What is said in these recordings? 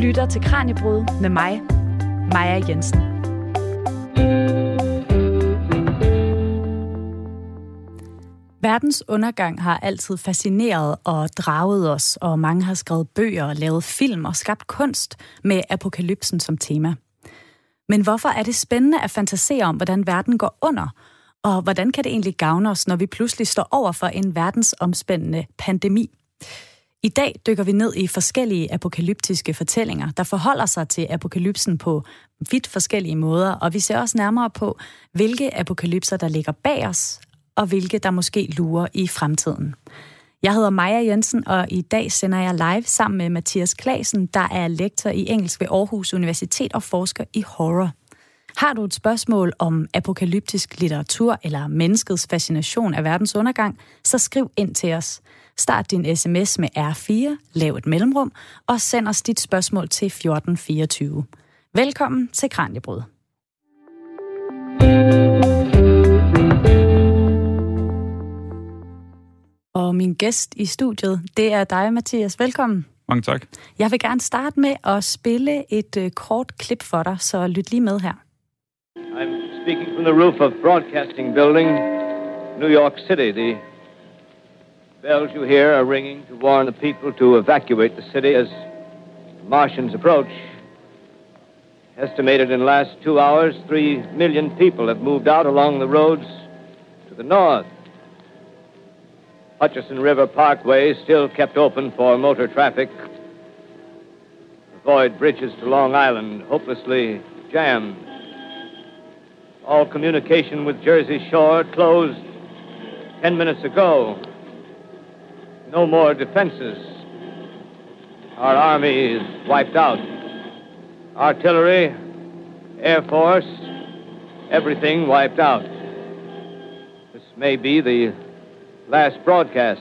lytter til Kraniebrud med mig, Maja Jensen. Verdens undergang har altid fascineret og draget os, og mange har skrevet bøger, lavet film og skabt kunst med apokalypsen som tema. Men hvorfor er det spændende at fantasere om, hvordan verden går under, og hvordan kan det egentlig gavne os, når vi pludselig står over for en verdensomspændende pandemi? I dag dykker vi ned i forskellige apokalyptiske fortællinger, der forholder sig til apokalypsen på vidt forskellige måder, og vi ser også nærmere på, hvilke apokalypser, der ligger bag os, og hvilke, der måske lurer i fremtiden. Jeg hedder Maja Jensen, og i dag sender jeg live sammen med Mathias Claesen, der er lektor i engelsk ved Aarhus Universitet og forsker i horror. Har du et spørgsmål om apokalyptisk litteratur eller menneskets fascination af verdens undergang, så skriv ind til os. Start din sms med R4, lav et mellemrum, og send os dit spørgsmål til 1424. Velkommen til Kraniebrud. Og min gæst i studiet, det er dig, Mathias. Velkommen. Mange tak. Jeg vil gerne starte med at spille et kort klip for dig, så lyt lige med her. I'm speaking from the roof of Broadcasting Building, New York City. The bells you hear are ringing to warn the people to evacuate the city as Martians approach. Estimated in the last 2 hours, 3 million people have moved out along the roads to the north. Hutchison River Parkway is still kept open for motor traffic. Avoid bridges to Long Island, hopelessly jammed. All communication with Jersey Shore closed 10 minutes ago. No more defenses. Our army is wiped out. Artillery, Air Force, everything wiped out. This may be the last broadcast.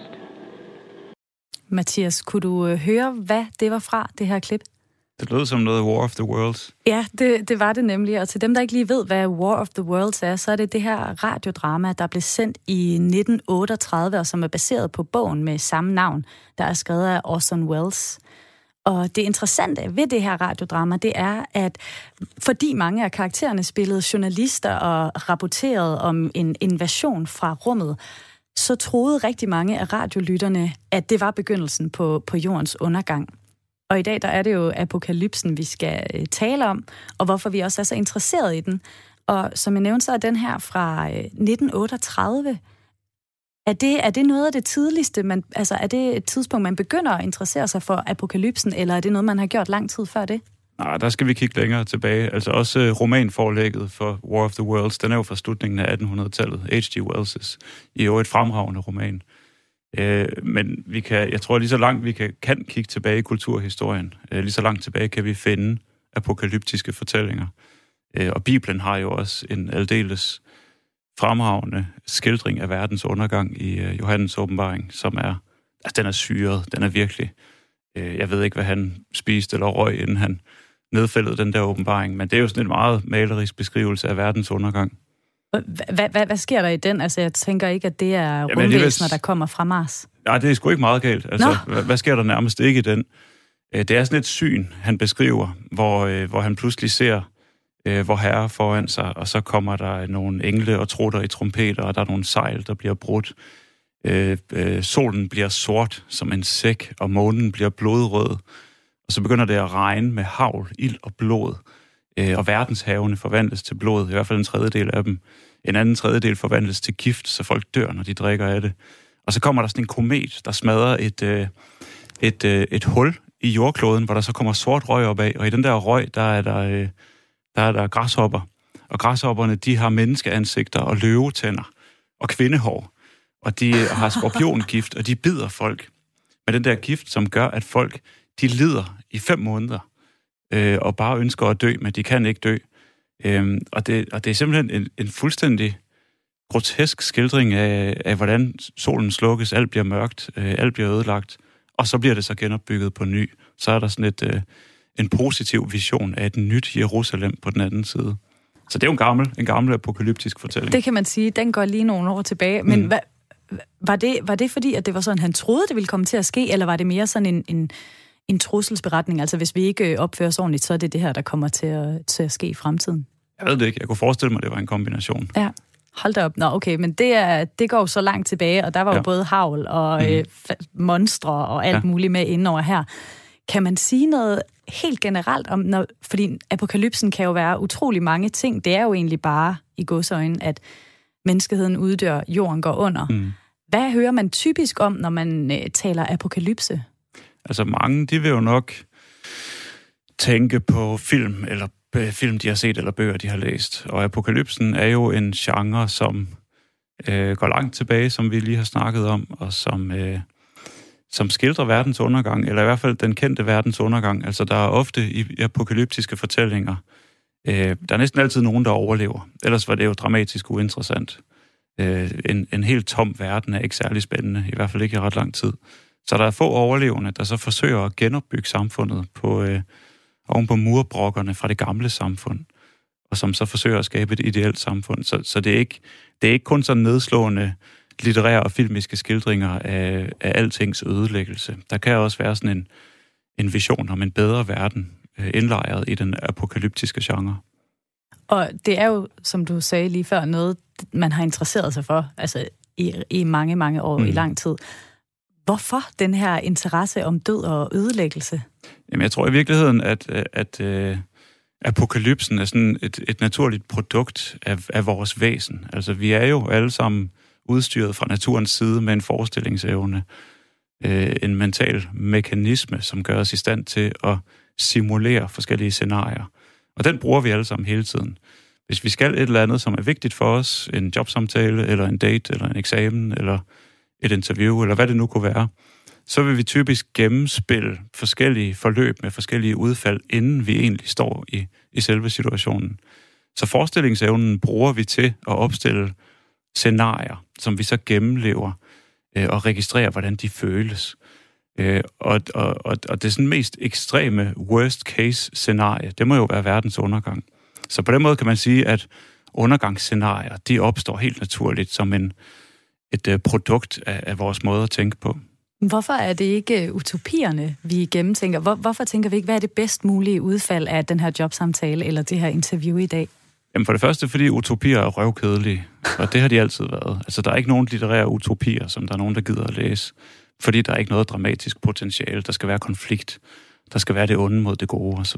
Mathias, kunne du høre, hvad det var fra, det her klip? Det lød som noget War of the Worlds. Ja, det var det nemlig. Og til dem, der ikke lige ved, hvad War of the Worlds er, så er det det her radiodrama, der blev sendt i 1938, og som er baseret på bogen med samme navn, der er skrevet af Orson Welles. Og det interessante ved det her radiodrama, det er, at fordi mange af karaktererne spillede journalister og rapporterede om en invasion fra rummet, så troede rigtig mange af radiolytterne, at det var begyndelsen på jordens undergang. Og i dag, der er det jo apokalypsen, vi skal tale om, og hvorfor vi også er så interesseret i den. Og som jeg nævnte, så er den her fra 1938. Er det noget af det tidligste, er det et tidspunkt, man begynder at interessere sig for apokalypsen, eller er det noget, man har gjort lang tid før det? Nej, der skal vi kigge længere tilbage. Altså også romanforlægget for War of the Worlds, den er jo fra slutningen af 1800-tallet. H.G. Wells' i øvrigt fremragende roman. Men jeg tror lige så langt vi kan kigge tilbage i kulturhistorien, lige så langt tilbage kan vi finde apokalyptiske fortællinger. Og Bibelen har jo også en aldeles fremragende skildring af verdens undergang i Johannes åbenbaring, som er, den er syret, den er virkelig. Jeg ved ikke, hvad han spiste eller røg, inden han nedfældede den der åbenbaring, men det er jo sådan en meget malerisk beskrivelse af verdens undergang. Hvad sker der i den? Altså, jeg tænker ikke, at det er rumvæsener, der kommer fra Mars. Nej, det er sgu ikke meget galt. Altså, hvad sker der nærmest ikke i den? Det er sådan et syn, han beskriver, hvor han pludselig ser vor herre foran sig, og så kommer der nogle engle og trutter i trompeter, og der er nogle sejl, der bliver brudt. Solen bliver sort som en sæk, og månen bliver blodrød. Og så begynder det at regne med hagl, ild og blod. Og verdenshavene forvandles til blod, i hvert fald en tredjedel af dem. En anden tredjedel forvandles til gift, så folk dør, når de drikker af det. Og så kommer der sådan en komet, der smadrer et hul i jordkloden, hvor der så kommer sort røg op af. Og i den der røg, der er der græshopper. Og græshopperne, de har menneskeansigter og løvetænder og kvindehår. Og de har skorpiongift, og de bider folk med den der gift, som gør, at folk, de lider i 5 måneder. Og bare ønsker at dø, men de kan ikke dø. Og det er simpelthen en fuldstændig grotesk skildring af, hvordan solen slukkes, alt bliver mørkt, alt bliver ødelagt, og så bliver det så genopbygget på ny. Så er der sådan en positiv vision af et nyt Jerusalem på den anden side. Så det er jo en gammel apokalyptisk fortælling. Det kan man sige, den går lige nogle år tilbage, men var det fordi, at det var sådan, han troede, det ville komme til at ske, eller var det mere sådan en trusselsberetning? Altså hvis vi ikke opfører os ordentligt, så er det her, der kommer til at ske i fremtiden. Jeg ved det ikke. Jeg kunne forestille mig, det var en kombination. Ja, hold da op. Nå, okay, men det går jo så langt tilbage, og der var jo både hagl og monstre og alt muligt med indover her. Kan man sige noget helt generelt om, fordi apokalypsen kan jo være utrolig mange ting. Det er jo egentlig bare i godsøjne, at menneskeheden uddør, jorden går under. Hvad hører man typisk om, når man taler apokalypse? Altså mange, de vil jo nok tænke på film, eller film, de har set, eller bøger, de har læst. Og apokalypsen er jo en genre, som går langt tilbage, som vi lige har snakket om, og som skildrer verdens undergang, eller i hvert fald den kendte verdens undergang. Altså, der er ofte i apokalyptiske fortællinger, der er næsten altid nogen, der overlever. Ellers var det jo dramatisk uinteressant. En helt tom verden er ikke særlig spændende, i hvert fald ikke i ret lang tid. Så der er få overlevende, der så forsøger at genopbygge samfundet oven på murbrokkerne fra det gamle samfund, og som så forsøger at skabe et ideelt samfund. Så det er ikke kun sådan nedslående litterære og filmiske skildringer af altings ødelæggelse. Der kan også være sådan en vision om en bedre verden, indlejret i den apokalyptiske genre. Og det er jo, som du sagde lige før, noget, man har interesseret sig for, altså i mange, mange år, i lang tid. Hvorfor den her interesse om død og ødelæggelse? Jamen, jeg tror i virkeligheden, at apokalypsen er sådan et naturligt produkt af vores væsen. Altså, vi er jo alle sammen udstyret fra naturens side med en forestillingsevne, en mental mekanisme, som gør os i stand til at simulere forskellige scenarier. Og den bruger vi alle sammen hele tiden. Hvis vi skal et eller andet, som er vigtigt for os, en jobsamtale, eller en date, eller en eksamen, eller et interview, eller hvad det nu kunne være, så vil vi typisk gennemspille forskellige forløb med forskellige udfald, inden vi egentlig står i selve situationen. Så forestillingsevnen bruger vi til at opstille scenarier, som vi så gennemlever og registrerer, hvordan de føles. Og det sådan mest ekstreme worst case scenarie, det må jo være verdens undergang. Så på den måde kan man sige, at undergangsscenarier, de opstår helt naturligt som et produkt af vores måde at tænke på. Hvorfor er det ikke utopierne, vi gennemtænker? Hvorfor tænker vi ikke, hvad er det bedst mulige udfald af den her jobsamtale eller det her interview i dag? Jamen for det første, fordi utopier er røvkedelige, og det har de altid været. Altså der er ikke nogen litterære utopier, som der er nogen, der gider at læse, fordi der er ikke noget dramatisk potentiale. Der skal være konflikt, der skal være det onde mod det gode osv.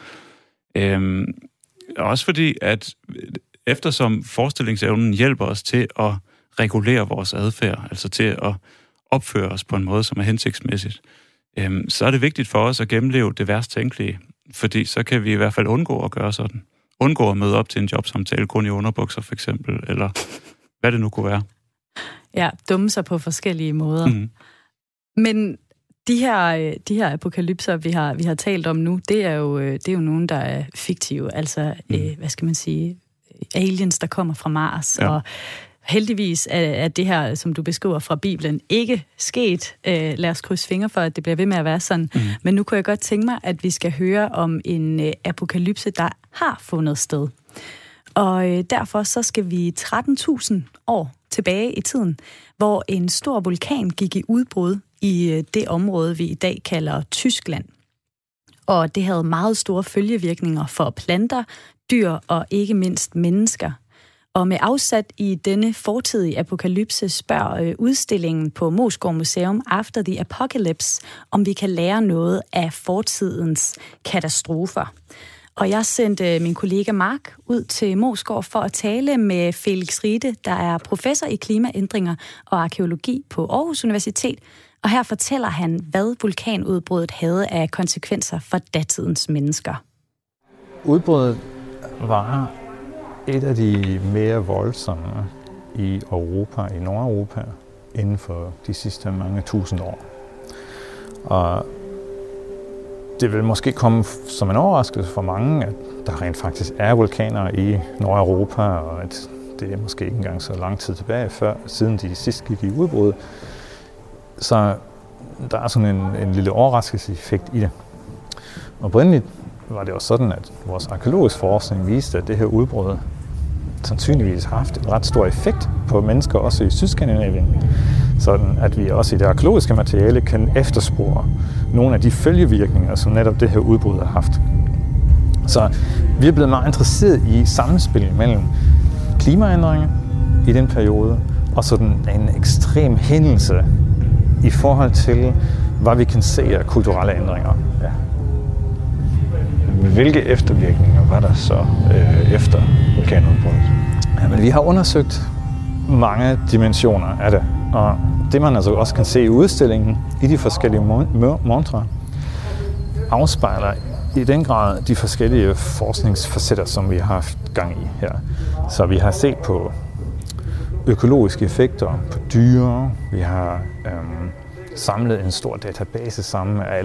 Også fordi, at eftersom forestillingsevnen hjælper os til at regulere vores adfærd, altså til at opføre os på en måde, som er hensigtsmæssigt, så er det vigtigt for os at gennemleve det værst tænkelige, fordi så kan vi i hvert fald undgå at gøre sådan. Undgå at møde op til en jobsamtale kun i underbukser for eksempel, eller hvad det nu kunne være. Ja, dumme sig på forskellige måder. Mm-hmm. Men de her apokalypser, vi har talt om nu, det er jo nogen, der er fiktive. Altså, hvad skal man sige, aliens, der kommer fra Mars. Ja. Og heldigvis er det her, som du beskriver fra Bibelen, ikke sket. Lad os krydse fingre for, at det bliver ved med at være sådan. Mm. Men nu kunne jeg godt tænke mig, at vi skal høre om en apokalypse, der har fundet sted. Og derfor så skal vi 13.000 år tilbage i tiden, hvor en stor vulkan gik i udbrud i det område, vi i dag kalder Tyskland. Og det havde meget store følgevirkninger for planter, dyr og ikke mindst mennesker. Og med afsat i denne fortidige apokalypse spørger udstillingen på Moesgaard Museum After the Apocalypse, om vi kan lære noget af fortidens katastrofer. Og jeg sendte min kollega Mark ud til Moesgaard for at tale med Felix Riede, der er professor i klimaændringer og arkæologi på Aarhus Universitet. Og her fortæller han, hvad vulkanudbruddet havde af konsekvenser for datidens mennesker. Udbruddet var et af de mere voldsomme i Europa, i Nordeuropa, inden for de sidste mange tusind år. Og det vil måske komme som en overraskelse for mange, at der rent faktisk er vulkaner i Nordeuropa, og at det er måske ikke engang så lang tid tilbage, siden de sidst gik i udbrud. Så der er sådan en lille overraskelseseffekt i det. Oprindeligt var det også sådan, at vores arkæologisk forskning viste, at det her udbrud sandsynligvis har haft en ret stor effekt på mennesker, også i Sydskandinavien. sådan at vi også i det arkæologiske materiale kan efterspore nogle af de følgevirkninger, som netop det her udbrud har haft. Så vi er blevet meget interesseret i sammenspil mellem klimaændringer i den periode, og sådan en ekstrem hændelse i forhold til, hvad vi kan se af kulturelle ændringer. Ja. Hvilke eftervirkninger var der så efter vulkanudbruddet? Jamen, vi har undersøgt mange dimensioner af det, og det man altså også kan se i udstillingen i de forskellige montrer, afspejler i den grad de forskellige forskningsfacetter, som vi har haft gang i her. Så vi har set på økologiske effekter på dyr, vi har samlet en stor database sammen med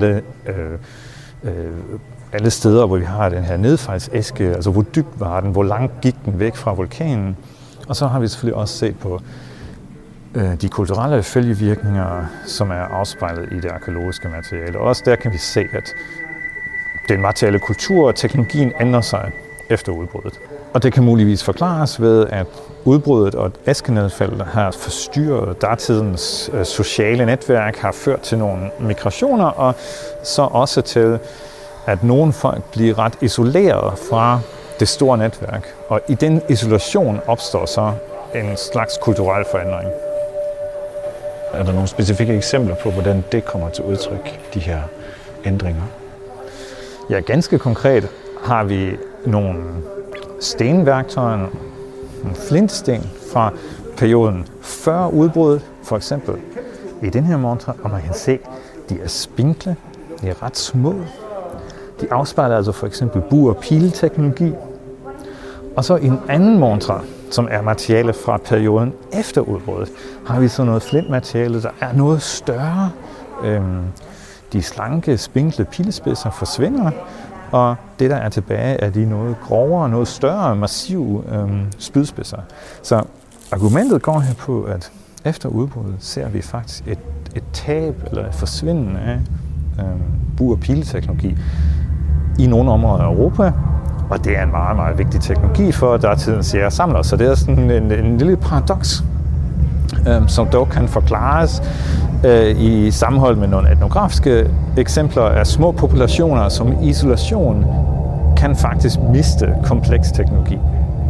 alle steder, hvor vi har den her nedfaldsæske, altså hvor dybt var den, hvor langt gik den væk fra vulkanen. Og så har vi selvfølgelig også set på de kulturelle følgevirkninger, som er afspejlet i det arkæologiske materiale. Og også der kan vi se, at den materielle kultur og teknologien ændrer sig efter udbruddet. Og det kan muligvis forklares ved, at udbruddet og askenedfaldet har forstyrret datidens sociale netværk, har ført til nogle migrationer, og så også til, at nogle folk bliver ret isoleret fra det store netværk. Og i den isolation opstår så en slags kulturel forandring. Er der nogle specifikke eksempler på, hvordan det kommer til udtryk, de her ændringer? Ja, ganske konkret har vi nogle stenværktøjer, nogle flintsten fra perioden før udbruddet, for eksempel i den her montre, og man kan se, de er spinkle, de er ret små. De afspejler altså for eksempel bue- og pileteknologi. Og så i en anden montre, som er materiale fra perioden efter udbruddet, har vi så noget flintmateriale, der er noget større. De slanke, spinkle pilespidser forsvinder, og det, der er tilbage, er de noget grovere, noget større, massive spydspidser. Så argumentet går her på, at efter udbruddet ser vi faktisk et tab eller et forsvinden af bue- og pileteknologi i nogle områder af Europa, og det er en meget, meget vigtig teknologi for datidens jægersamlere. Så det er sådan en lille paradoks, som dog kan forklares i sammenhold med nogle etnografiske eksempler af små populationer, som i isolation kan faktisk miste kompleks teknologi.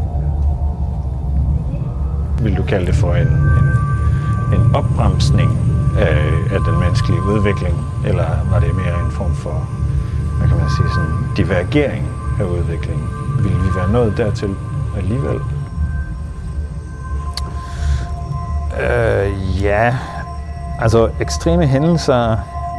Vil du kalde det for en opbremsning af den menneskelige udvikling, eller var det mere en form for, hvad kan man sige, sådan divergering af udviklingen? Vil vi være nået dertil alligevel? Ja, altså ekstreme hændelser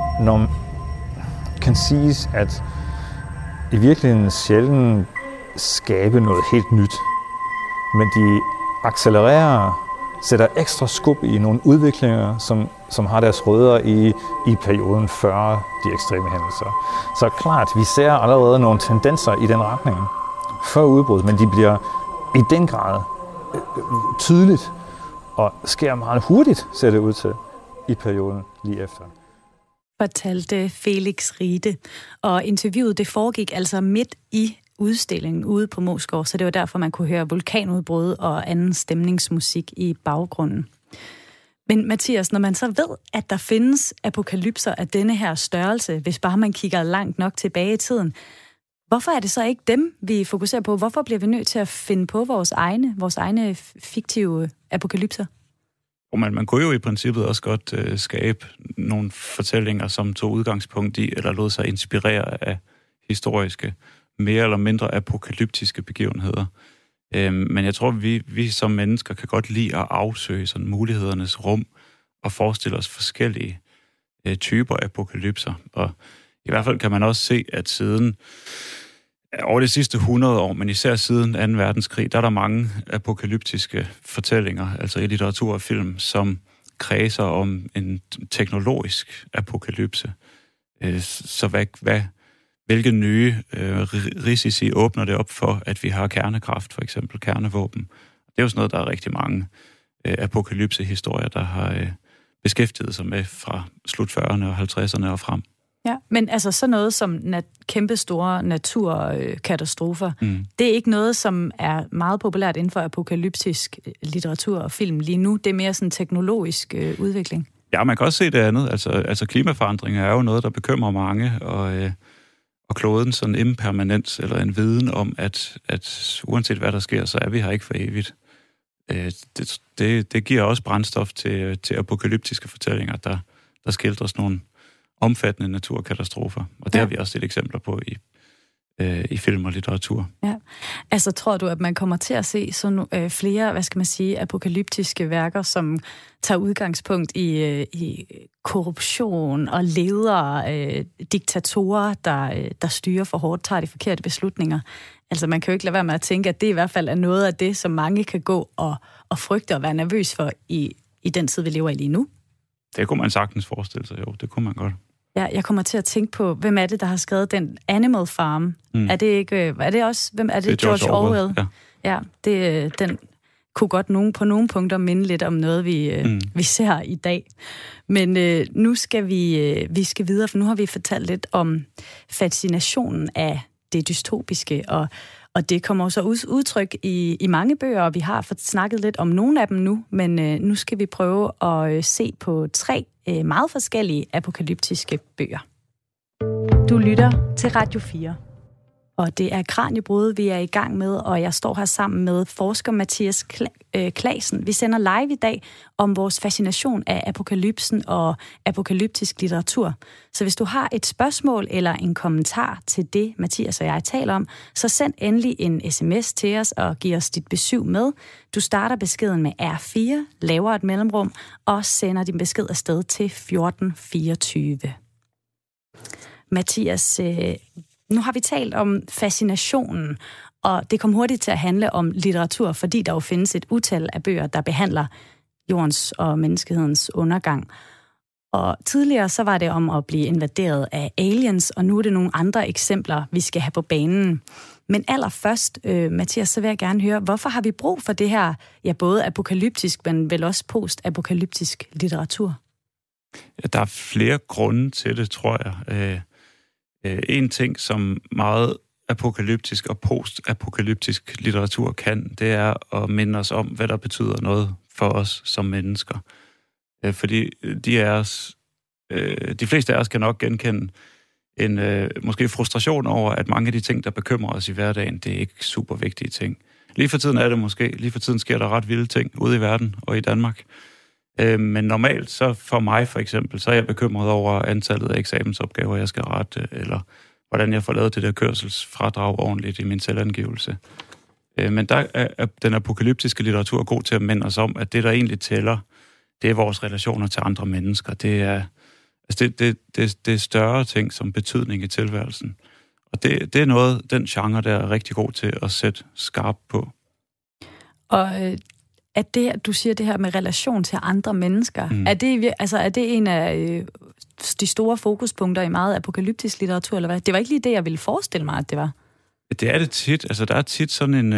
kan siges at i virkeligheden sjældent skabe noget helt nyt, men de accelererer, sætter ekstra skub i nogle udviklinger, som har deres rødder i perioden før de ekstreme hændelser. Så klart, vi ser allerede nogle tendenser i den retning før udbrud, men de bliver i den grad tydeligt og sker meget hurtigt, ser det ud til, i perioden lige efter. Fortalte Felix Riede, og interviewet det foregik altså midt i udstillingen ude på Moesgaard, så det var derfor, man kunne høre vulkanudbrud og anden stemningsmusik i baggrunden. Men Mathias, når man så ved, at der findes apokalypser af denne her størrelse, hvis bare man kigger langt nok tilbage i tiden, hvorfor er det så ikke dem, vi fokuserer på? Hvorfor bliver vi nødt til at finde på vores egne fiktive apokalypser? Man kunne jo i princippet også godt skabe nogle fortællinger, som tog udgangspunkt i, eller lod sig inspirere af historiske, mere eller mindre apokalyptiske begivenheder. Men jeg tror, vi som mennesker kan godt lide at afsøge sådan mulighedernes rum og forestille os forskellige typer apokalypser. Og i hvert fald kan man også se, at siden over de sidste 100 år, men især siden 2. verdenskrig, der er der mange apokalyptiske fortællinger, altså i litteratur og film, som kredser om en teknologisk apokalypse. Så hvilke nye risici åbner det op for, at vi har kernekraft, for eksempel kernevåben? Det er jo sådan noget, der er rigtig mange apokalypsehistorier, der har beskæftiget sig med fra slut 40'erne og 50'erne og frem. Ja, men altså sådan noget som kæmpe store naturkatastrofer, det er ikke noget, som er meget populært inden for apokalyptisk litteratur og film lige nu. Det er mere sådan teknologisk udvikling. Ja, man kan også se det andet. Altså klimaforandringer er jo noget, der bekymrer mange, og kloden sådan en impermanens eller en viden om, at uanset hvad der sker, så er vi her ikke for evigt. Det giver også brændstof til apokalyptiske fortællinger, der skildres nogle omfattende naturkatastrofer. Og det har vi også set eksempler på i film og litteratur. Ja. Altså, tror du, at man kommer til at se sådan flere, apokalyptiske værker, som tager udgangspunkt i korruption og ledere, diktatorer, der styrer for hårdt, tager de forkerte beslutninger? Altså, man kan jo ikke lade være med at tænke, at det i hvert fald er noget af det, som mange kan gå og frygte og være nervøs for i den tid, vi lever i lige nu. Det kunne man sagtens forestille sig, jo. Det kunne man godt. Ja, jeg kommer til at tænke på, hvem er det, der har skrevet den Animal Farm? Er det ikke, er det også, hvem er det? George Orwell? Ja, den kunne godt på nogle punkter minde lidt om noget, vi ser i dag. Men nu skal vi skal videre, for nu har vi fortalt lidt om fascinationen af det dystopiske, og det kommer så udtryk i mange bøger, og vi har fået snakket lidt om nogle af dem nu, men nu skal vi prøve at se på 3 meget forskellige apokalyptiske bøger. Du lytter til Radio 4. Og det er Kraniebrud, vi er i gang med, og jeg står her sammen med forsker Mathias Claesen. Vi sender live i dag om vores fascination af apokalypsen og apokalyptisk litteratur. Så hvis du har et spørgsmål eller en kommentar til det, Mathias og jeg taler om, så send endelig en sms til os og giv os dit besøg med. Du starter beskeden med R4, laver et mellemrum og sender din besked afsted til 1424. Mathias, nu har vi talt om fascinationen, og det kom hurtigt til at handle om litteratur, fordi der jo findes et utal af bøger, der behandler jordens og menneskehedens undergang. Og tidligere så var det om at blive invaderet af aliens, og nu er det nogle andre eksempler, vi skal have på banen. Men allerførst, Mathias, så vil jeg gerne høre, hvorfor har vi brug for det her, ja, både apokalyptisk, men vel også post-apokalyptisk litteratur? Ja, der er flere grunde til det, tror jeg. En ting, som meget apokalyptisk og post-apokalyptisk litteratur kan, det er at minde os om, hvad der betyder noget for os som mennesker. Fordi de fleste af os kan nok genkende en måske frustration over, at mange af de ting, der bekymrer os i hverdagen, det er ikke super vigtige ting. Lige for tiden er det måske. Lige for tiden sker der ret vilde ting ude i verden og i Danmark. Men normalt, så for mig for eksempel, så er jeg bekymret over antallet af eksamensopgaver, jeg skal rette, eller hvordan jeg får lavet det der kørselsfradrag ordentligt i min selvangivelse. Men der er den apokalyptiske litteratur god til at minde os om, at det, der egentlig tæller, det er vores relationer til andre mennesker. Det er større ting som betydning i tilværelsen. Og det er noget, den genre, der er rigtig god til at sætte skarpt på. Og at det, du siger det her med relation til andre mennesker, er det en af de store fokuspunkter i meget apokalyptisk litteratur, eller hvad? Det var ikke lige det, jeg ville forestille mig, at det var. Det er det tit. Altså, der er tit sådan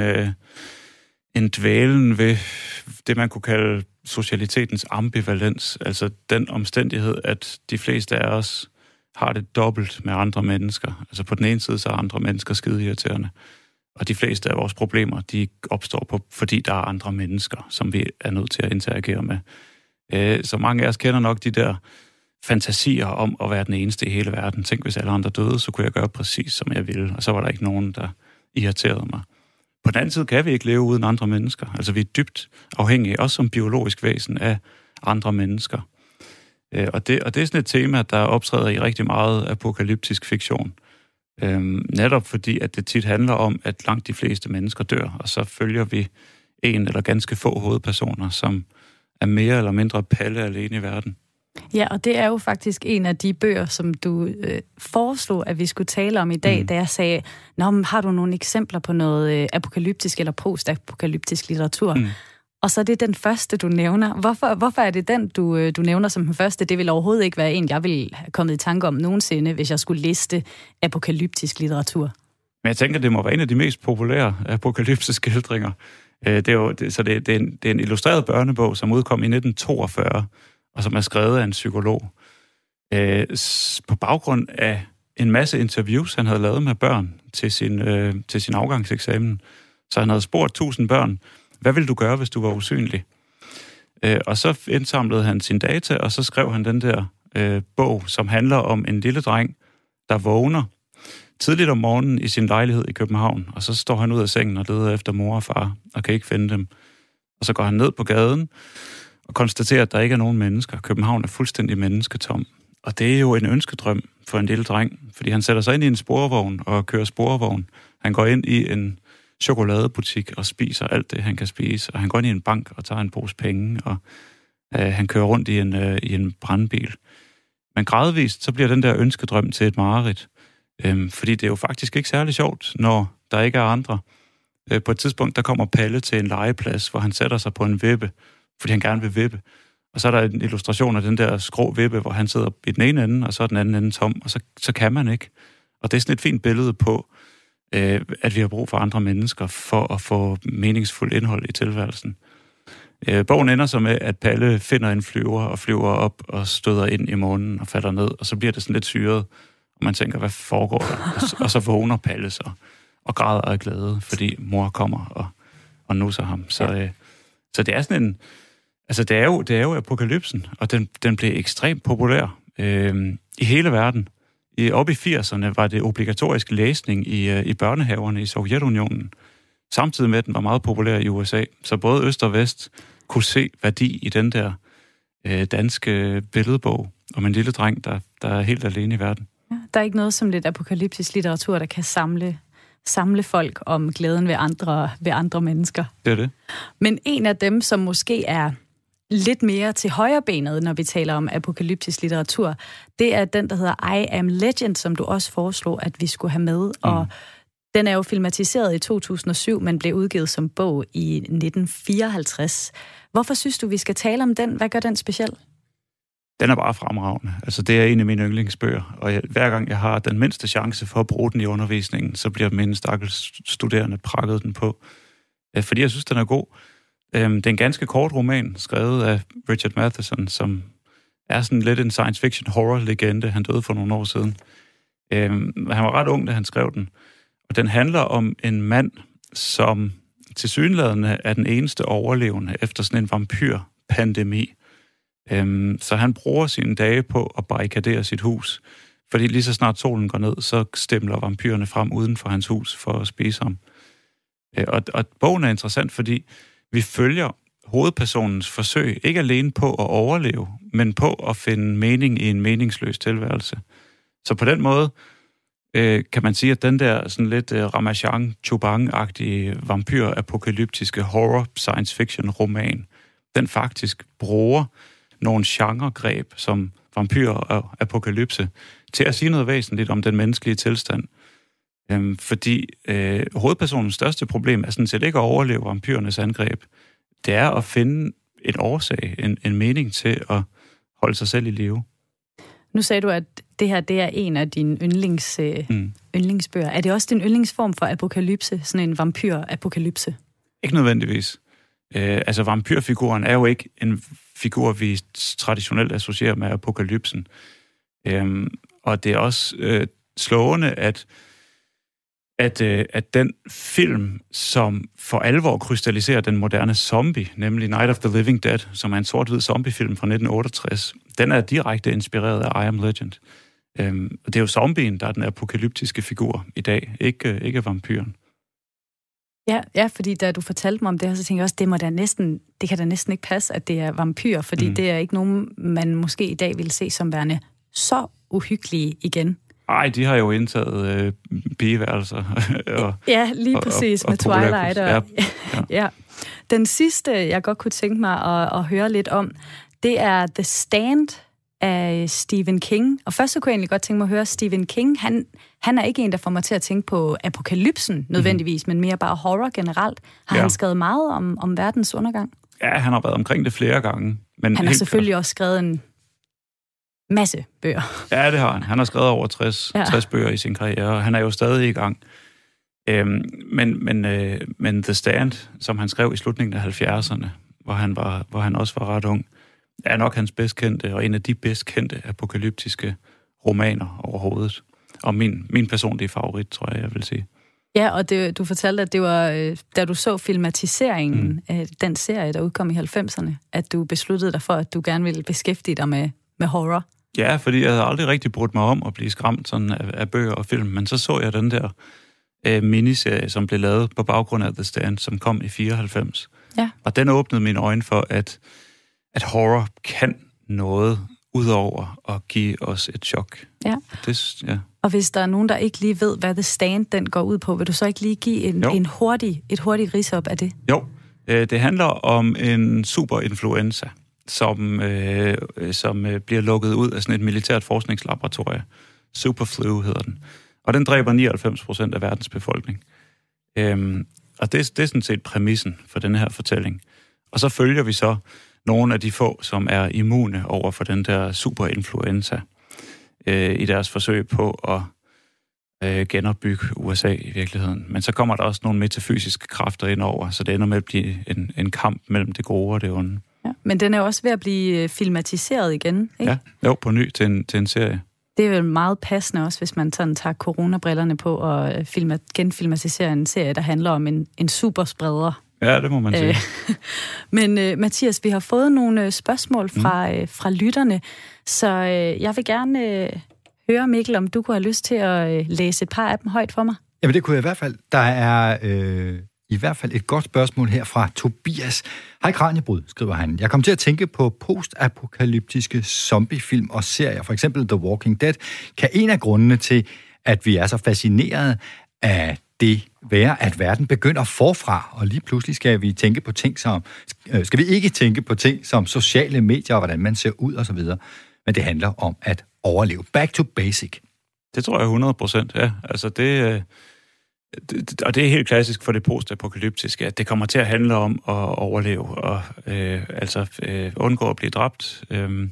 en dvælen ved det, man kunne kalde socialitetens ambivalens. Altså den omstændighed, at de fleste af os har det dobbelt med andre mennesker. Altså på den ene side, så er andre mennesker skide irriterende. Og de fleste af vores problemer, de opstår fordi der er andre mennesker, som vi er nødt til at interagere med. Så mange af os kender nok de der fantasier om at være den eneste i hele verden. Tænk, hvis alle andre døde, så kunne jeg gøre præcis, som jeg ville. Og så var der ikke nogen, der irriterede mig. På den anden side kan vi ikke leve uden andre mennesker. Altså vi er dybt afhængige, også som biologisk væsen, af andre mennesker. Og det er sådan et tema, der optræder i rigtig meget apokalyptisk fiktion. Netop fordi, at det tit handler om, at langt de fleste mennesker dør, og så følger vi en eller ganske få hovedpersoner, som er mere eller mindre palle alene i verden. Ja, og det er jo faktisk en af de bøger, som du foreslog, at vi skulle tale om i dag, da jeg sagde, har du nogle eksempler på noget apokalyptisk eller post-apokalyptisk litteratur? Og så er det den første, du nævner. Hvorfor er det den, du nævner som den første? Det vil overhovedet ikke være en, jeg ville have kommet i tanke om nogensinde, hvis jeg skulle liste apokalyptisk litteratur. Men jeg tænker, det må være en af de mest populære apokalyptiske skildringer. Det er en illustreret børnebog, som udkom i 1942, og som er skrevet af en psykolog. på baggrund af en masse interviews, han havde lavet med børn til sin afgangseksamen. Så han havde spurgt 1000 børn, hvad ville du gøre, hvis du var usynlig? Og så indsamlede han sin data, og så skrev han den der bog, som handler om en lille dreng, der vågner tidligt om morgenen i sin lejlighed i København, og så står han ud af sengen og leder efter mor og far, og kan ikke finde dem. Og så går han ned på gaden og konstaterer, at der ikke er nogen mennesker. København er fuldstændig mennesketom. Og det er jo en ønskedrøm for en lille dreng, fordi han sætter sig ind i en sporvogn og kører sporvogn. Han går ind i en chokoladebutik og spiser alt det, han kan spise, og han går ind i en bank og tager en pose penge, og han kører rundt i en brandbil. Men gradvist, så bliver den der ønskedrøm til et mareridt, fordi det er jo faktisk ikke særlig sjovt, når der ikke er andre. På et tidspunkt, der kommer Palle til en legeplads, hvor han sætter sig på en vippe, fordi han gerne vil vippe. Og så er der en illustration af den der skrå vippe, hvor han sidder i den ene ende, og så er den anden ende tom, og så kan man ikke. Og det er sådan et fint billede på, at vi har brug for andre mennesker for at få meningsfuldt indhold i tilværelsen. Bogen ender så med, at Palle finder en flyver og flyver op og støder ind i månen og falder ned, og så bliver det sådan lidt syret, og man tænker, hvad foregår der? Og så vågner Palle så og græder af glæde, fordi mor kommer og nusser ham. Så det er sådan en... Altså, det er jo apokalypsen, og den blev ekstremt populær i hele verden. Oppe i 80'erne var det obligatorisk læsning i børnehaverne i Sovjetunionen, samtidig med, at den var meget populær i USA. Så både øst og vest kunne se værdi i den der danske billedbog om en lille dreng, der er helt alene i verden. Ja, der er ikke noget som lidt apokalyptisk litteratur, der kan samle folk om glæden ved andre mennesker. Det er det. Men en af dem, som måske er lidt mere til højrebenet, når vi taler om apokalyptisk litteratur, det er den, der hedder I Am Legend, som du også foreslog, at vi skulle have med. Og den er jo filmatiseret i 2007, men blev udgivet som bog i 1954. Hvorfor synes du, vi skal tale om den? Hvad gør den speciel? Den er bare fremragende. Altså, det er en af mine yndlingsbøger, og hver gang jeg har den mindste chance for at bruge den i undervisningen, så bliver mine stakkels studerende prakket den på. Fordi jeg synes, den er god. Det er en ganske kort roman, skrevet af Richard Matheson, som er sådan lidt en science fiction horror-legende. Han døde for nogle år siden. Han var ret ung, da han skrev den. Og den handler om en mand, som tilsyneladende er den eneste overlevende efter sådan en vampyrpandemi. Så han bruger sine dage på at barrikadere sit hus, fordi lige så snart solen går ned, så stemler vampyrerne frem uden for hans hus for at spise ham. Og bogen er interessant, fordi vi følger hovedpersonens forsøg, ikke alene på at overleve, men på at finde mening i en meningsløs tilværelse. Så på den måde kan man sige, at den der sådan lidt Ramachan-Chubang-agtige vampyr-apokalyptiske horror science fiction roman, den faktisk bruger nogle genregreb som vampyr og apokalypse til at sige noget væsentligt om den menneskelige tilstand. Fordi hovedpersonens største problem er sådan set ikke at overleve vampyrernes angreb. Det er at finde en årsag, en mening til at holde sig selv i live. Nu sagde du, at det her det er en af dine yndlingsbøger. Er det også din yndlingsform for apokalypse, sådan en vampyr-apokalypse? Ikke nødvendigvis. Altså vampyrfiguren er jo ikke en figur, vi traditionelt associerer med apokalypsen. Og det er også slående, at den film, som for alvor krystalliserer den moderne zombie, nemlig Night of the Living Dead, som er en sort-hvid zombiefilm fra 1968, den er direkte inspireret af I Am Legend. Og det er jo zombien, der er den apokalyptiske figur i dag, ikke vampyren. Ja, fordi da du fortalte mig om det her, så tænkte jeg også, det kan da næsten ikke passe, at det er vampyr, fordi det er ikke nogen, man måske i dag vil se som værende så uhyggelige igen. Ej, de har jo indtaget pigeværelser. Ja, lige præcis, med Twilight. Ja. Den sidste, jeg godt kunne tænke mig at høre lidt om, det er The Stand af Stephen King. Og først så kunne jeg egentlig godt tænke mig at høre, Stephen King, han er ikke en, der får mig til at tænke på apokalypsen nødvendigvis, men mere bare horror generelt. Har han skrevet meget om verdens undergang? Ja, han har været omkring det flere gange. Men han har selvfølgelig også skrevet en masse bøger. Ja, det har han. Han har skrevet over 60 bøger i sin karriere, og han er jo stadig i gang. Men The Stand, som han skrev i slutningen af 70'erne, hvor han også var ret ung, er nok hans bedst kendte, og en af de bedst kendte apokalyptiske romaner overhovedet. Og min personlige favorit, tror jeg vil sige. Ja, og du fortalte, at det var, da du så filmatiseringen af den serie, der udkom i 90'erne, at du besluttede dig for, at du gerne ville beskæftige dig med horror. Ja, fordi jeg havde aldrig rigtig brudt mig om at blive skræmt sådan af bøger og film, men så så jeg den der miniserie, som blev lavet på baggrund af The Stand, som kom i 94. Ja. Og den åbnede mine øjne for, at horror kan noget, udover at give os et chok. Ja. Ja. Og hvis der er nogen, der ikke lige ved, hvad The Stand den går ud på, vil du så ikke lige give et hurtigt rids-op af det? Jo, det handler om en superinfluenza, som bliver lukket ud af sådan et militært forskningslaboratorie. Superflu hedder den. Og den dræber 99% af verdens befolkning. Og det er sådan set præmissen for den her fortælling. Og så følger vi så nogle af de få, som er immune over for den der superinfluenza i deres forsøg på at genopbygge USA i virkeligheden. Men så kommer der også nogle metafysiske kræfter ind over, så det ender med at blive en kamp mellem det gode og det onde. Ja, men den er også ved at blive filmatiseret igen, ikke? Ja, jo, på ny til en serie. Det er vel meget passende også, hvis man sådan tager coronabrillerne på og genfilmatisere en serie, der handler om en superspreder. Ja, det må man sige. Men Mathias, vi har fået nogle spørgsmål fra lytterne, så jeg vil gerne høre, Mikkel, om du kunne have lyst til at læse et par af dem højt for mig. Jamen det kunne jeg i hvert fald. Der er i hvert fald et godt spørgsmål her fra Tobias. Hej Kraniebrud, skriver han. Jeg kom til at tænke på postapokalyptiske zombiefilm og serier, for eksempel The Walking Dead. Kan en af grundene til, at vi er så fascineret af det være, at verden begynder forfra, og lige pludselig skal vi ikke tænke på ting som sociale medier, og hvordan man ser ud og så videre. Men det handler om at overleve. Back to basic. Det tror jeg 100%, ja. Altså og det er helt klassisk for det postapokalyptiske, at det kommer til at handle om at overleve og undgå at blive dræbt,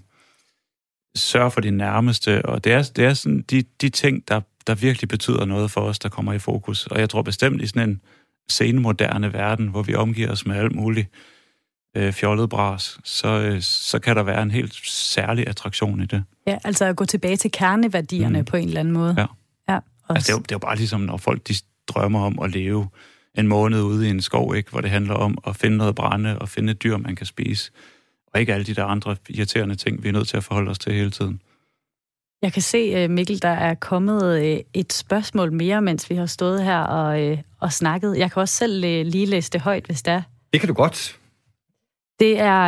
sørge for de nærmeste, og det er sådan de ting, der virkelig betyder noget for os, der kommer i fokus. Og jeg tror bestemt i sådan en senmoderne verden, hvor vi omgiver os med alt muligt fjollet bras, så kan der være en helt særlig attraktion i det. Ja, altså at gå tilbage til kerneværdierne på en eller anden måde. Ja. Altså, det er jo bare ligesom, når folk de drømmer om at leve en måned ude i en skov, ikke, hvor det handler om at finde noget brænde og finde et dyr, man kan spise. Og ikke alle de der andre irriterende ting, vi er nødt til at forholde os til hele tiden. Jeg kan se, Mikkel, der er kommet et spørgsmål mere, mens vi har stået her og snakket. Jeg kan også selv lige læse det højt, hvis det er. Det kan du godt. Det er,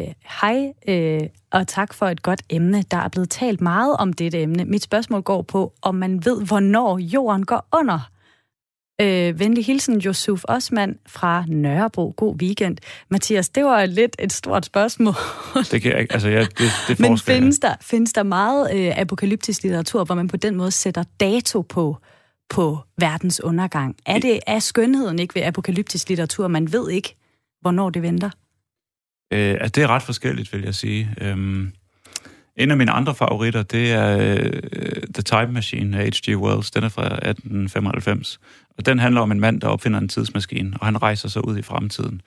hej, og tak for et godt emne. Der er blevet talt meget om dette emne. Mit spørgsmål går på, om man ved, hvornår jorden går under. Venlig hilsen, Josef Osman fra Nørrebro. God weekend. Mathias, det var lidt et stort spørgsmål. Det kan jeg ikke, altså det men findes der meget apokalyptisk litteratur, hvor man på den måde sætter dato på verdens undergang? Er skønheden ikke ved apokalyptisk litteratur? Man ved ikke, hvornår det venter? Det er ret forskelligt, vil jeg sige. En af mine andre favoritter, det er The Time Machine af H.G. Wells. Den er fra 1895. Og den handler om en mand, der opfinder en tidsmaskine, og han rejser så ud i fremtiden.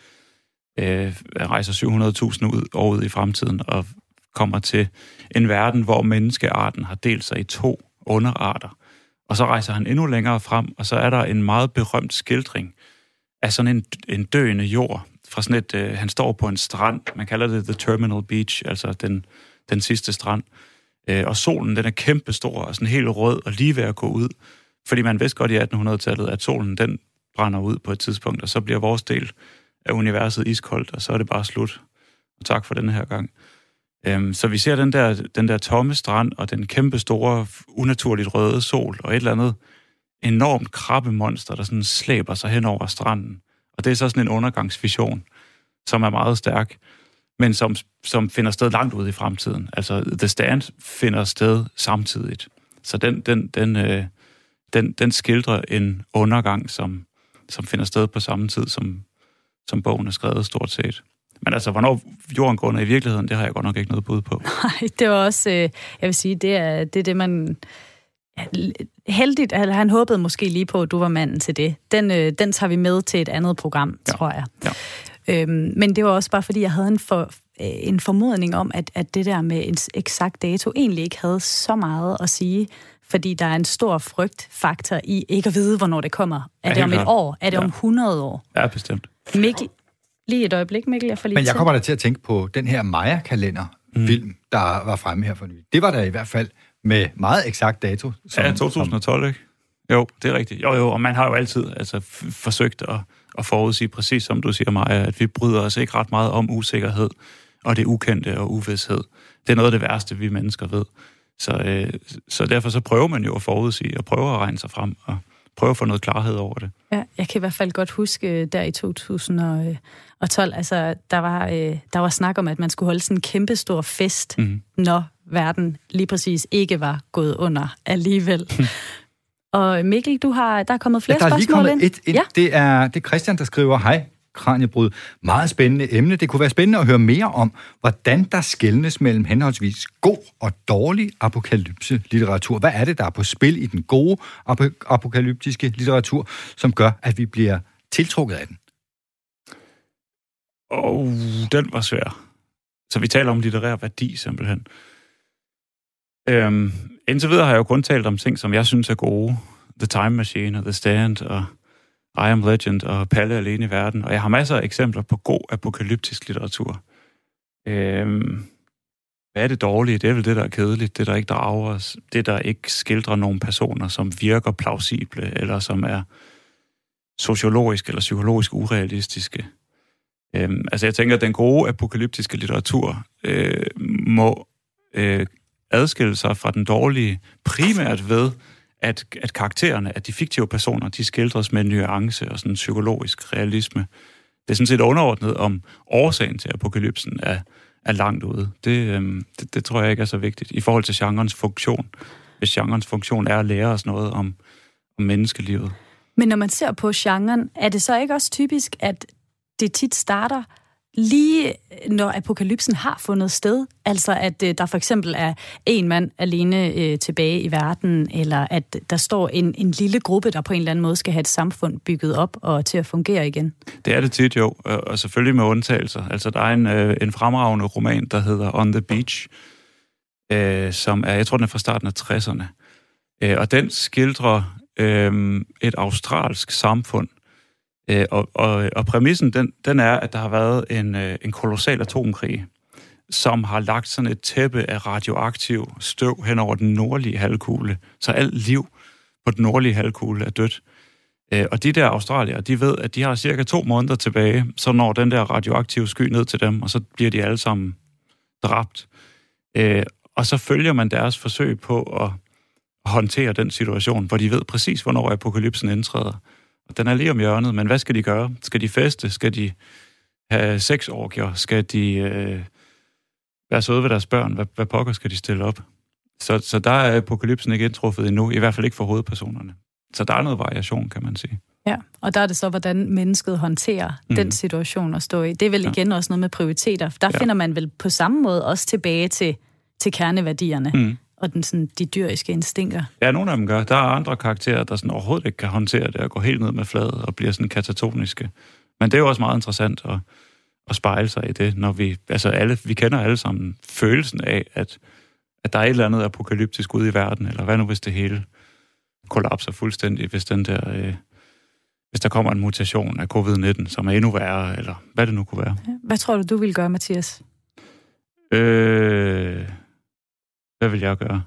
Rejser 700.000 år ud i fremtiden, og kommer til en verden, hvor menneskearten har delt sig i 2 underarter. Og så rejser han endnu længere frem, og så er der en meget berømt skildring af sådan en døende jord. Fra sådan et, han står på en strand, man kalder det The Terminal Beach, altså den sidste strand. Og solen, den er kæmpestor og sådan helt rød og lige ved at gå ud. Fordi man vidste godt i 1800-tallet, at solen, den brænder ud på et tidspunkt, og så bliver vores del af universet iskoldt, og så er det bare slut. Og tak for denne her gang. Så vi ser den der tomme strand, og den kæmpestore, unaturligt røde sol, og et eller andet enormt krabbemonster, der sådan slæber sig hen over stranden. Og det er så sådan en undergangsvision, som er meget stærk, men som finder sted langt ude i fremtiden. Altså, The Stand finder sted samtidigt. Så den skildrer en undergang, som finder sted på samme tid, som bogen er skrevet stort set. Men altså, hvornår jorden går under i virkeligheden, det har jeg godt nok ikke noget bud på. Nej, det var også, jeg vil sige, det er det, man... Heldigt, at han håbede måske lige på, at du var manden til det. Den tager vi med til et andet program, tror jeg. Ja. Men det var også bare, fordi jeg havde en formodning om, at det der med en eksakt dato egentlig ikke havde så meget at sige, fordi der er en stor frygtfaktor i ikke at vide, hvornår det kommer. Er det om et år? Er det om 100 år? Ja, bestemt. Mikkel, lige et øjeblik, Mikkel, Men jeg kommer da til at tænke på den her Maya-kalender-film, der var fremme her for nylig. Det var der i hvert fald med meget eksakt dato. Ja, 2012, ikke? Jo, det er rigtigt. Jo, og man har jo altid forsøgt at forudsige, præcis som du siger, Maja, at vi bryder os ikke ret meget om usikkerhed, og det ukendte og uvidshed. Det er noget af det værste, vi mennesker ved. Så derfor så prøver man jo at forudsige, og prøver at regne sig frem, og prøver at få noget klarhed over det. Ja, jeg kan i hvert fald godt huske, der i 2012, altså der var snak om, at man skulle holde sådan en kæmpestor fest, når verden lige præcis ikke var gået under alligevel. Og Mikkel, der er kommet flere spørgsmål ind. Ja. Det er Christian, der skriver, hej, Kraniebrud. Meget spændende emne. Det kunne være spændende at høre mere om, hvordan der skelnes mellem henholdsvis god og dårlig apokalypse-litteratur. Hvad er det, der er på spil i den gode apokalyptiske litteratur, som gør, at vi bliver tiltrukket af den? Den var svær. Så vi taler om litterær værdi, simpelthen. Indtil videre har jeg jo kun talt om ting, som jeg synes er gode. The Time Machine og The Stand og I Am Legend og Palle alene i verden. Og jeg har masser af eksempler på god apokalyptisk litteratur. Hvad er det dårlige? Det er vel det, der er kedeligt. Det, der ikke drager os. Det, der ikke skildrer nogle personer, som virker plausible, eller som er sociologisk eller psykologisk urealistiske. Jeg tænker, at den gode apokalyptiske litteratur må adskille sig fra den dårlige primært ved, at karaktererne, at de fiktive personer, de skildres med nuance og sådan psykologisk realisme. Det er sådan set underordnet, om årsagen til apokalypsen er langt ude. Det tror jeg ikke er så vigtigt i forhold til genrens funktion. Hvis genrens funktion er at lære os noget om menneskelivet. Men når man ser på genren, er det så ikke også typisk, at det tit starter lige når apokalypsen har fundet sted, altså at der for eksempel er en mand alene tilbage i verden, eller at der står en lille gruppe, der på en eller anden måde skal have et samfund bygget op og til at fungere igen? Det er det tit jo, og selvfølgelig med undtagelser. Altså der er en fremragende roman, der hedder On the Beach, som er, jeg tror den er fra starten af 60'erne, og den skildrer et australsk samfund. Og præmissen, den er, at der har været en kolossal atomkrig, som har lagt sådan et tæppe af radioaktiv støv hen over den nordlige halvkugle. Så alt liv på den nordlige halvkugle er dødt. Og de der australiere, de ved, at de har cirka 2 måneder tilbage, så når den der radioaktive sky ned til dem, og så bliver de alle sammen dræbt. Og så følger man deres forsøg på at håndtere den situation, hvor de ved præcis, hvornår apokalypsen indtræder. Den er lige om hjørnet, men hvad skal de gøre? Skal de feste? Skal de have sexorgier? Skal de være søde ved deres børn? Hvad pokker skal de stille op? Så der er apokalypsen ikke indtruffet endnu, i hvert fald ikke for hovedpersonerne. Så der er noget variation, kan man sige. Ja, og der er det så, hvordan mennesket håndterer den situation at stå i. Det er vel igen også noget med prioriteter. Der finder man vel på samme måde også tilbage til kerneværdierne. Og de dyriske instinkter. Ja, nogle af dem gør. Der er andre karakterer, der sådan overhovedet ikke kan håndtere det og gå helt ned med fladet og bliver sådan katatoniske. Men det er jo også meget interessant at spejle sig i det, når vi kender alle sammen følelsen af, at der er et eller andet apokalyptisk ude i verden, eller hvad nu hvis det hele kollapser fuldstændig, hvis der kommer en mutation af covid-19, som er endnu værre, eller hvad det nu kunne være. Hvad tror du ville gøre, Mathias? Hvad vil jeg gøre?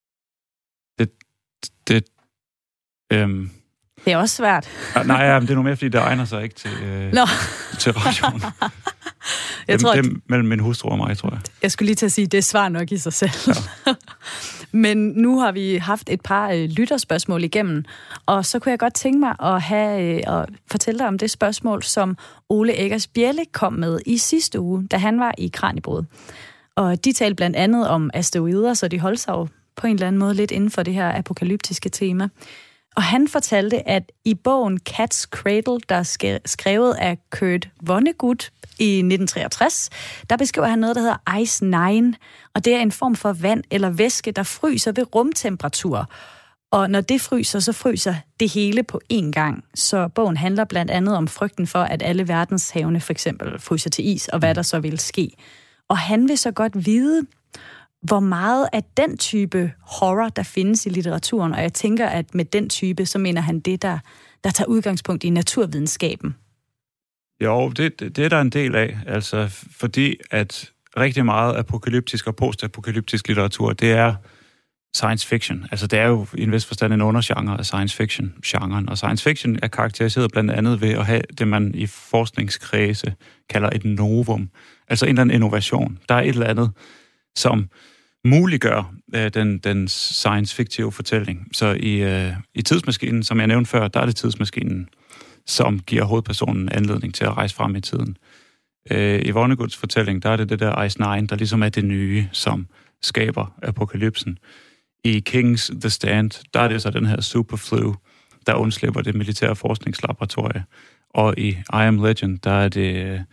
Det er også svært. Nej, men det er nu mere, fordi det egner sig ikke til radioen. Det er mellem min hustru og mig, tror jeg. Jeg skulle lige til at sige, det er svar nok i sig selv. Ja. Men nu har vi haft et par lytterspørgsmål igennem, og så kunne jeg godt tænke mig at fortælle dig om det spørgsmål, som Ole Eggers Bjelle kom med i sidste uge, da han var i Kraniebrud. Og de talte blandt andet om asteroider, så de holdt sig jo på en eller anden måde lidt inden for det her apokalyptiske tema. Og han fortalte, at i bogen Cat's Cradle, der er skrevet af Kurt Vonnegut i 1963, der beskriver han noget, der hedder Ice Nine, og det er en form for vand eller væske, der fryser ved rumtemperatur. Og når det fryser, så fryser det hele på én gang. Så bogen handler blandt andet om frygten for, at alle verdenshavene for eksempel fryser til is, og hvad der så vil ske. Og han vil så godt vide, hvor meget af den type horror, der findes i litteraturen. Og jeg tænker, at med den type, så mener han det, der tager udgangspunkt i naturvidenskaben. Jo, det er der en del af. Altså, fordi at rigtig meget apokalyptisk og postapokalyptisk litteratur, det er science fiction. Altså, det er jo i en vis forstand en undergenre af science fiction-genren. Og science fiction er karakteriseret blandt andet ved at have det, man i forskningskredse kalder et novum. Altså en eller anden innovation. Der er et eller andet, som muliggør den science-fiktive fortælling. Så i Tidsmaskinen, som jeg nævnte før, der er det Tidsmaskinen, som giver hovedpersonen anledning til at rejse frem i tiden. I Vonnegut's fortælling, der er det der Ice Nine, der ligesom er det nye, som skaber apokalypsen. I Kings The Stand, der er det så den her superflu, der undslipper det militære forskningslaboratorie. Og i I Am Legend, der er det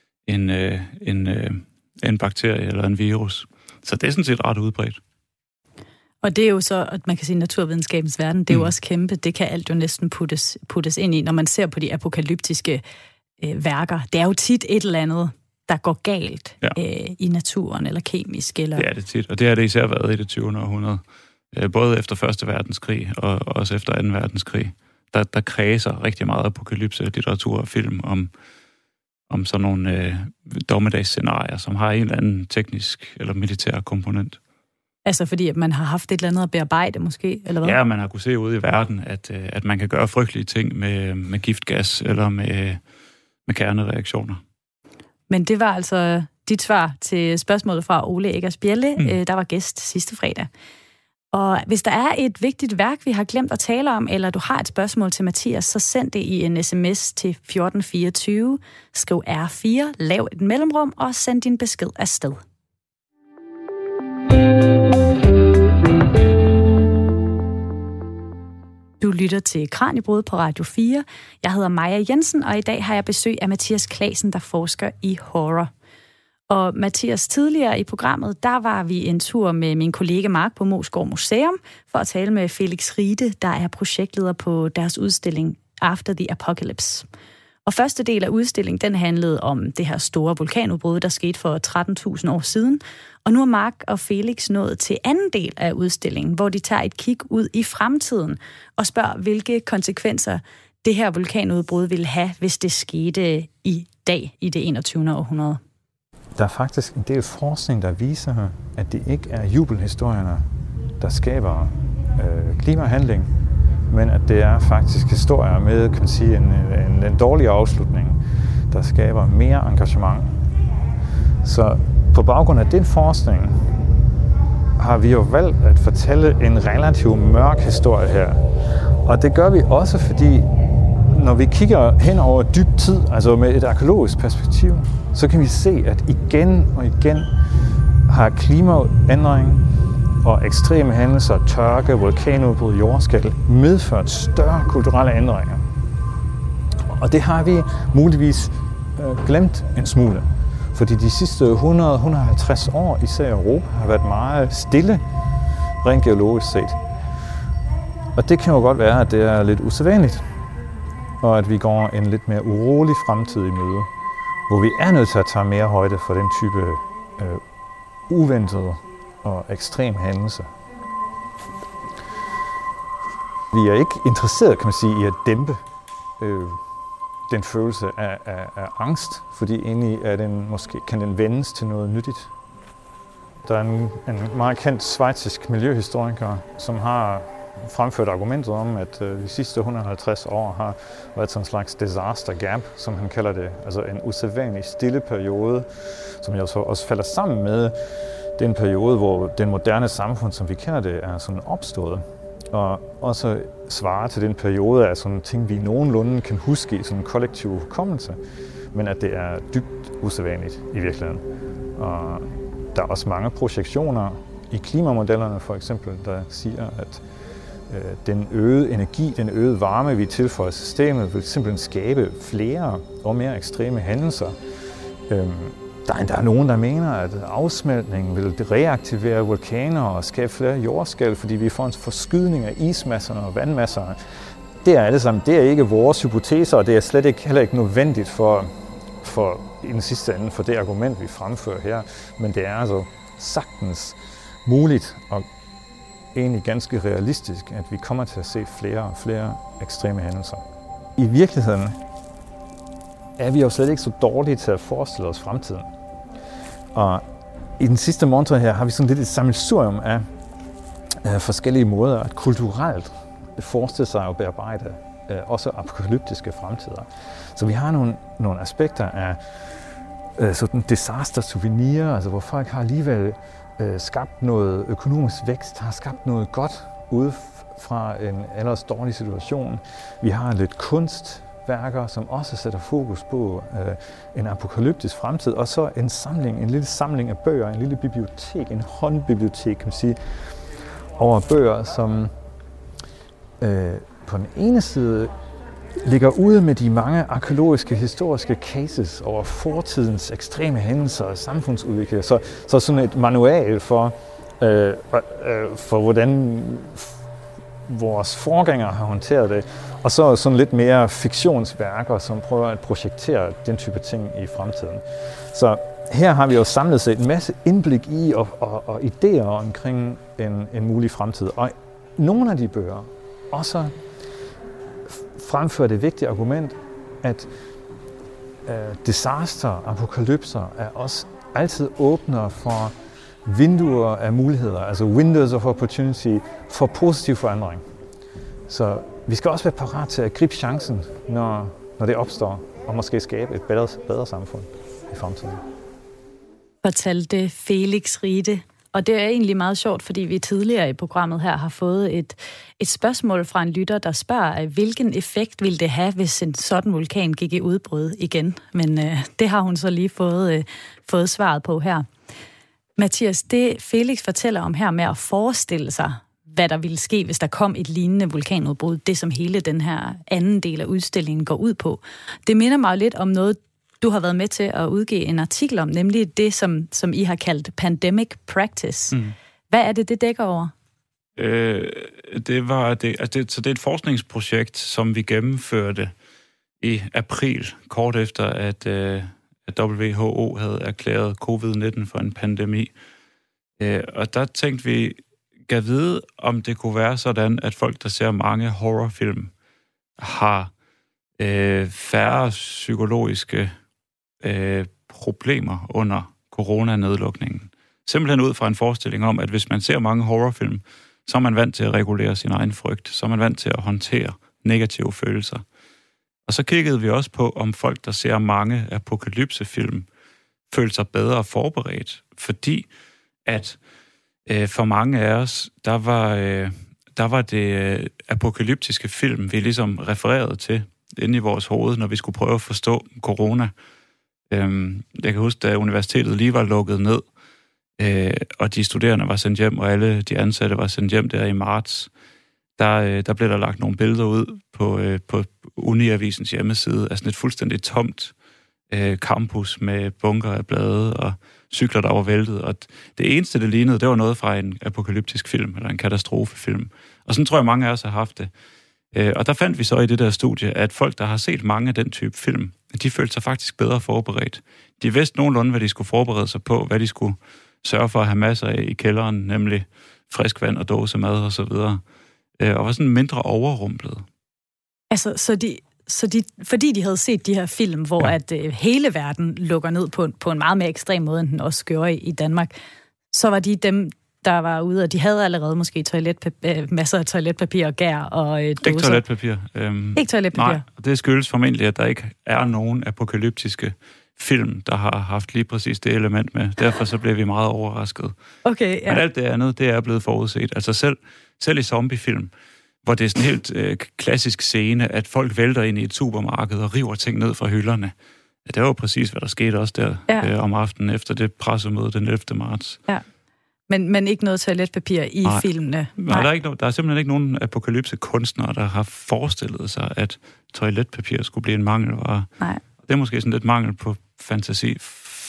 en bakterie eller en virus. Så det er sådan set ret udbredt. Og det er jo så, at man kan sige, naturvidenskabens verden, det er jo også kæmpe. Det kan alt jo næsten puttes ind i, når man ser på de apokalyptiske værker. Det er jo tit et eller andet, der går galt i naturen, eller kemisk. Eller... Det er det tit, og det har det især været i det 20. århundrede. Både efter 1. verdenskrig og også efter 2. verdenskrig. Der kredser rigtig meget apokalypse, litteratur og film om sådan nogle dommedagsscenarier, som har en eller anden teknisk eller militær komponent. Altså fordi, at man har haft et eller andet at bearbejde måske, eller hvad? Ja, man har kunnet se ude i verden, at man kan gøre frygtelige ting med giftgas eller med kernereaktioner. Men det var altså dit svar til spørgsmålet fra Ole Eggers Bjelle, der var gæst sidste fredag. Og hvis der er et vigtigt værk, vi har glemt at tale om, eller du har et spørgsmål til Mathias, så send det i en sms til 1424, skriv R4, lav et mellemrum og send din besked afsted. Du lytter til Kraniebrud på Radio 4. Jeg hedder Maja Jensen, og i dag har jeg besøg af Mathias Claesen, der forsker i horror. Og Mathias, tidligere i programmet, der var vi en tur med min kollega Mark på Moesgaard Museum for at tale med Felix Riede, der er projektleder på deres udstilling After the Apocalypse. Og første del af udstillingen, den handlede om det her store vulkanudbrud, der skete for 13.000 år siden. Og nu er Mark og Felix nået til anden del af udstillingen, hvor de tager et kig ud i fremtiden og spørger, hvilke konsekvenser det her vulkanudbrud ville have, hvis det skete i dag i det 21. århundrede. Der er faktisk en del forskning, der viser, at det ikke er jubelhistorierne, der skaber klimahandling, men at det er faktisk historier med, kan man sige, en dårlig afslutning, der skaber mere engagement. Så på baggrund af den forskning har vi jo valgt at fortælle en relativt mørk historie her. Og det gør vi også, fordi når vi kigger hen over dyb tid, altså med et arkæologisk perspektiv, så kan vi se, at igen og igen har klimaændring og ekstreme hændelser, tørke, vulkanudbrud, jordskælv medført større kulturelle ændringer. Og det har vi muligvis glemt en smule. Fordi de sidste 100-150 år, især i Europa, har været meget stille, rent geologisk set. Og det kan jo godt være, at det er lidt usædvanligt, og at vi går en lidt mere urolig fremtid i møde, hvor vi er nødt til at tage mere højde for den type uventede og ekstrem hændelse. Vi er ikke interesseret, kan man sige, i at dæmpe den følelse af angst, fordi egentlig kan den vendes til noget nyttigt. Der er en meget kendt schweizisk miljøhistoriker, som har fremført argumentet om, at de sidste 150 år har været sådan en slags disaster gap, som han kalder det. Altså en usædvanlig stille periode, som jo så også falder sammen med den periode, hvor den moderne samfund, som vi kender det, er sådan opstået. Og også svarer til den periode af sådan ting, vi nogenlunde kan huske i sådan en kollektiv hukommelse, men at det er dybt usædvanligt i virkeligheden. Og der er også mange projektioner i klimamodellerne for eksempel, der siger, at den øgede energi, den øgede varme, vi tilføjer systemet, vil simpelthen skabe flere og mere ekstreme hændelser. Der er endda nogen, der mener, at afsmeltningen vil reaktivere vulkaner og skabe flere jordskælv, fordi vi får en forskydning af ismasserne og vandmasserne. Det er alle sammen, det er ikke vores hypoteser, og det er slet ikke, heller ikke nødvendigt for for i den sidste ende for det argument, vi fremfører her, men det er altså sagtens muligt og egentlig ganske realistisk, at vi kommer til at se flere og flere ekstreme hændelser. I virkeligheden er vi jo slet ikke så dårlige til at forestille os fremtiden. Og i den sidste montre her har vi sådan lidt et sammelsurium af forskellige måder at kulturelt forestille sig at bearbejde også apokalyptiske fremtider. Så vi har nogle aspekter af sådan disaster-souvenirer, altså hvor folk har alligevel skabt noget økonomisk vækst, har skabt noget godt ude fra en ellers dårlig situation. Vi har lidt kunstværker, som også sætter fokus på en apokalyptisk fremtid, og så en lille samling af bøger, en lille bibliotek, en håndbibliotek, kan man sige, over bøger, som på den ene side ligger ude med de mange arkæologiske, historiske cases over fortidens ekstreme hændelser og samfundsudvikling. Så sådan et manual for hvordan vores forgængere har håndteret det. Og så sådan lidt mere fiktionsværker, som prøver at projektere den type ting i fremtiden. Så her har vi jo samlet set en masse indblik i og idéer omkring en mulig fremtid. Og nogle af de bøger også fremfører det vigtige argument, at disaster, apokalypser er også altid åbner for vinduer af muligheder, altså windows of opportunity for positiv forandring. Så vi skal også være parat til at gribe chancen, når det opstår, og måske skabe et bedre samfund i fremtiden. Fortalte Felix Riede. Og det er egentlig meget sjovt, fordi vi tidligere i programmet her har fået et spørgsmål fra en lytter, der spørger, hvilken effekt ville det have, hvis en sådan vulkan gik i udbrud igen? Men det har hun så lige fået svaret på her. Mathias, det Felix fortæller om her med at forestille sig, hvad der ville ske, hvis der kom et lignende vulkanudbrud, det som hele den her anden del af udstillingen går ud på, det minder mig lidt om noget, du har været med til at udgive en artikel om, nemlig det, som I har kaldt pandemic practice. Mm. Hvad er det dækker over? Så det er et forskningsprojekt, som vi gennemførte i april, kort efter, at WHO havde erklæret covid-19 for en pandemi. Og der tænkte vi, gav vide, om det kunne være sådan, at folk, der ser mange horrorfilm, har færre psykologiske problemer under coronanedlukningen. Simpelthen ud fra en forestilling om, at hvis man ser mange horrorfilm, så er man vant til at regulere sin egen frygt, så er man vant til at håndtere negative følelser. Og så kiggede vi også på, om folk, der ser mange apokalypsefilm, føler sig bedre forberedt, fordi at for mange af os, der var det apokalyptiske film, vi ligesom refererede til inde i vores hoved, når vi skulle prøve at forstå corona. Jeg kan huske, da universitetet lige var lukket ned, og de studerende var sendt hjem, og alle de ansatte var sendt hjem der i marts, der blev der lagt nogle billeder ud på Uniavisens hjemmeside af sådan et fuldstændig tomt campus med bunker af blade og cykler, der var væltet. Og det eneste, det lignede, det var noget fra en apokalyptisk film, eller en katastrofefilm. Og sådan tror jeg, mange af os har haft det. Og der fandt vi så i det der studie, at folk, der har set mange af den type film, de følte sig faktisk bedre forberedt. De vidste nogenlunde, hvad de skulle forberede sig på, hvad de skulle sørge for at have masser af i kælderen, nemlig frisk vand og dåsemad og så videre. Og var sådan mindre overrumplet. Altså, fordi de havde set de her film, hvor at hele verden lukker ned på en meget mere ekstrem måde, end den også gjorde i Danmark, så var de dem, der var ude, og de havde allerede måske masser af toiletpapir og gær og dåser. Ikke toiletpapir. Ikke toiletpapir. Nej, og det skyldes formentlig, at der ikke er nogen apokalyptiske film, der har haft lige præcis det element med. Derfor så blev vi meget overrasket. Okay, ja. Men alt det andet, det er blevet forudset. Altså selv i zombiefilm, hvor det er sådan en helt klassisk scene, at folk vælter ind i et supermarked og river ting ned fra hylderne. Ja, det var jo præcis, hvad der skete også der om aftenen efter det pressemøde den 11. marts. Ja. Men ikke noget toiletpapir i filmene? Nej, der er simpelthen ikke nogen apokalypse-kunstnere, der har forestillet sig, at toiletpapir skulle blive en mangelvare. Nej. Det er måske sådan lidt mangel på fantasi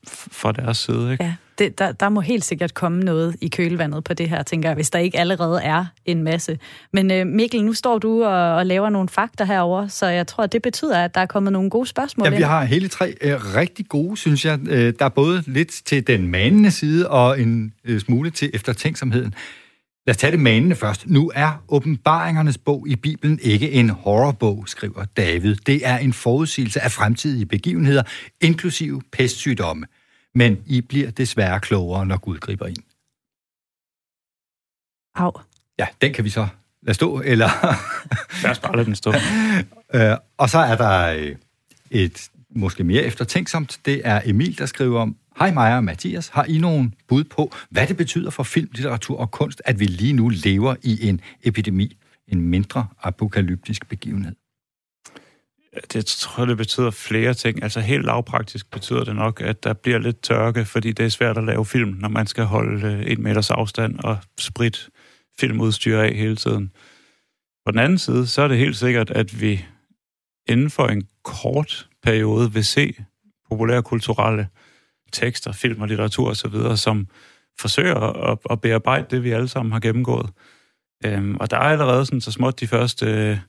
fra deres side, ikke? Ja, der må helt sikkert komme noget i kølvandet på det her, tænker jeg, hvis der ikke allerede er en masse. Men Mikkel, nu står du og laver nogle fakta herover, så jeg tror, det betyder, at der er kommet nogle gode spørgsmål ind. Ja, vi har hele 3 rigtig gode, synes jeg. Der er både lidt til den manende side og en smule til eftertænksomheden. Lad os tage det manende først. Nu er åbenbaringernes bog i Bibelen ikke en horrorbog, skriver David. Det er en forudsigelse af fremtidige begivenheder, inklusive pestsygdomme. Men I bliver desværre klogere, når Gud griber ind. Au. Ja, den kan vi så lade stå, eller... Lad os bare lade den stå. Og så er der et måske mere eftertænksomt. Det er Emil, der skriver om: Hej Maja og Mathias, har I nogen bud på, hvad det betyder for film, litteratur og kunst, at vi lige nu lever i en epidemi, en mindre apokalyptisk begivenhed? Det tror jeg, det betyder flere ting. Altså helt lavpraktisk betyder det nok, at der bliver lidt tørke, fordi det er svært at lave film, når man skal holde 1 meters afstand og sprit filmudstyr af hele tiden. På den anden side, så er det helt sikkert, at vi inden for en kort periode vil se populærkulturelle tekster, film og litteratur osv., som forsøger at bearbejde det, vi alle sammen har gennemgået. Og der er allerede sådan så småt de første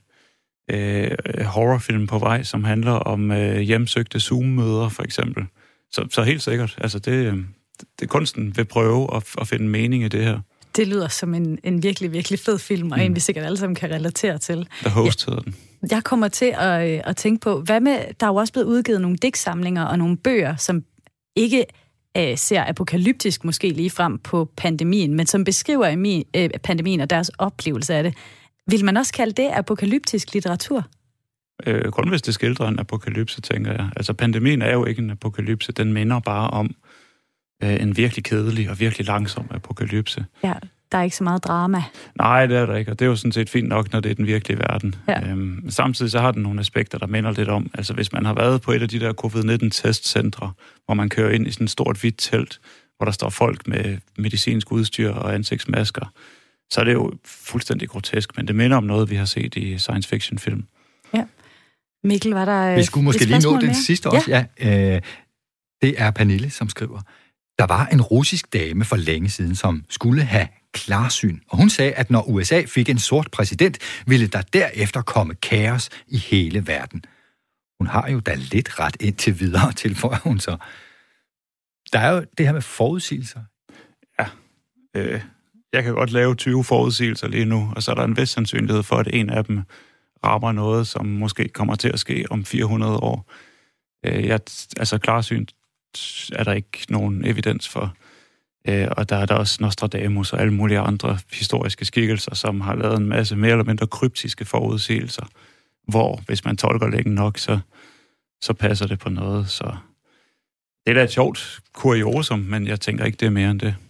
horrorfilm på vej, som handler om hjemsøgte Zoom-møder, for eksempel. Så helt sikkert. Altså det kunsten vil prøve at finde mening i det her. Det lyder som en virkelig, virkelig fed film, og en vi sikkert alle sammen kan relatere til. The Host hedder den. Jeg kommer til at tænke på, hvad med, der er jo også blevet udgivet nogle digtsamlinger og nogle bøger, som ikke ser apokalyptisk måske lige frem på pandemien, men som beskriver pandemien og deres oplevelse af det. Vil man også kalde det apokalyptisk litteratur? Kun hvis det skildrer en apokalypse, tænker jeg. Altså pandemien er jo ikke en apokalypse, den minder bare om en virkelig kedelig og virkelig langsom apokalypse. Ja, der er ikke så meget drama. Nej, det er der ikke, og det er jo sådan set fint nok, når det er den virkelige verden. Ja. Samtidig så har den nogle aspekter, der minder lidt om, altså hvis man har været på et af de der COVID-19-testcentre, hvor man kører ind i sådan et stort hvidt telt, hvor der står folk med medicinsk udstyr og ansigtsmasker, så er det jo fuldstændig grotesk, men det minder om noget, vi har set i science fiction-film. Ja. Mikkel, var der vi skulle måske lige nå den sidste også. Ja. Det er Pernille, som skriver: Der var en russisk dame for længe siden, som skulle have klarsyn, og hun sagde, at når USA fik en sort præsident, ville der derefter komme kaos i hele verden. Hun har jo da lidt ret indtil videre, tilføjer hun så. Der er jo det her med forudsigelser. Ja, jeg kan godt lave 20 forudsigelser lige nu, og så er der en vis sandsynlighed for, at en af dem rammer noget, som måske kommer til at ske om 400 år. Klarsyn er der ikke nogen evidens for. Og der er der også Nostradamus og alle mulige andre historiske skikkelser, som har lavet en masse mere eller mindre kryptiske forudsigelser, hvor hvis man tolker længe nok, så passer det på noget. Så det er da et sjovt kuriosum, men jeg tænker ikke, det er mere end det.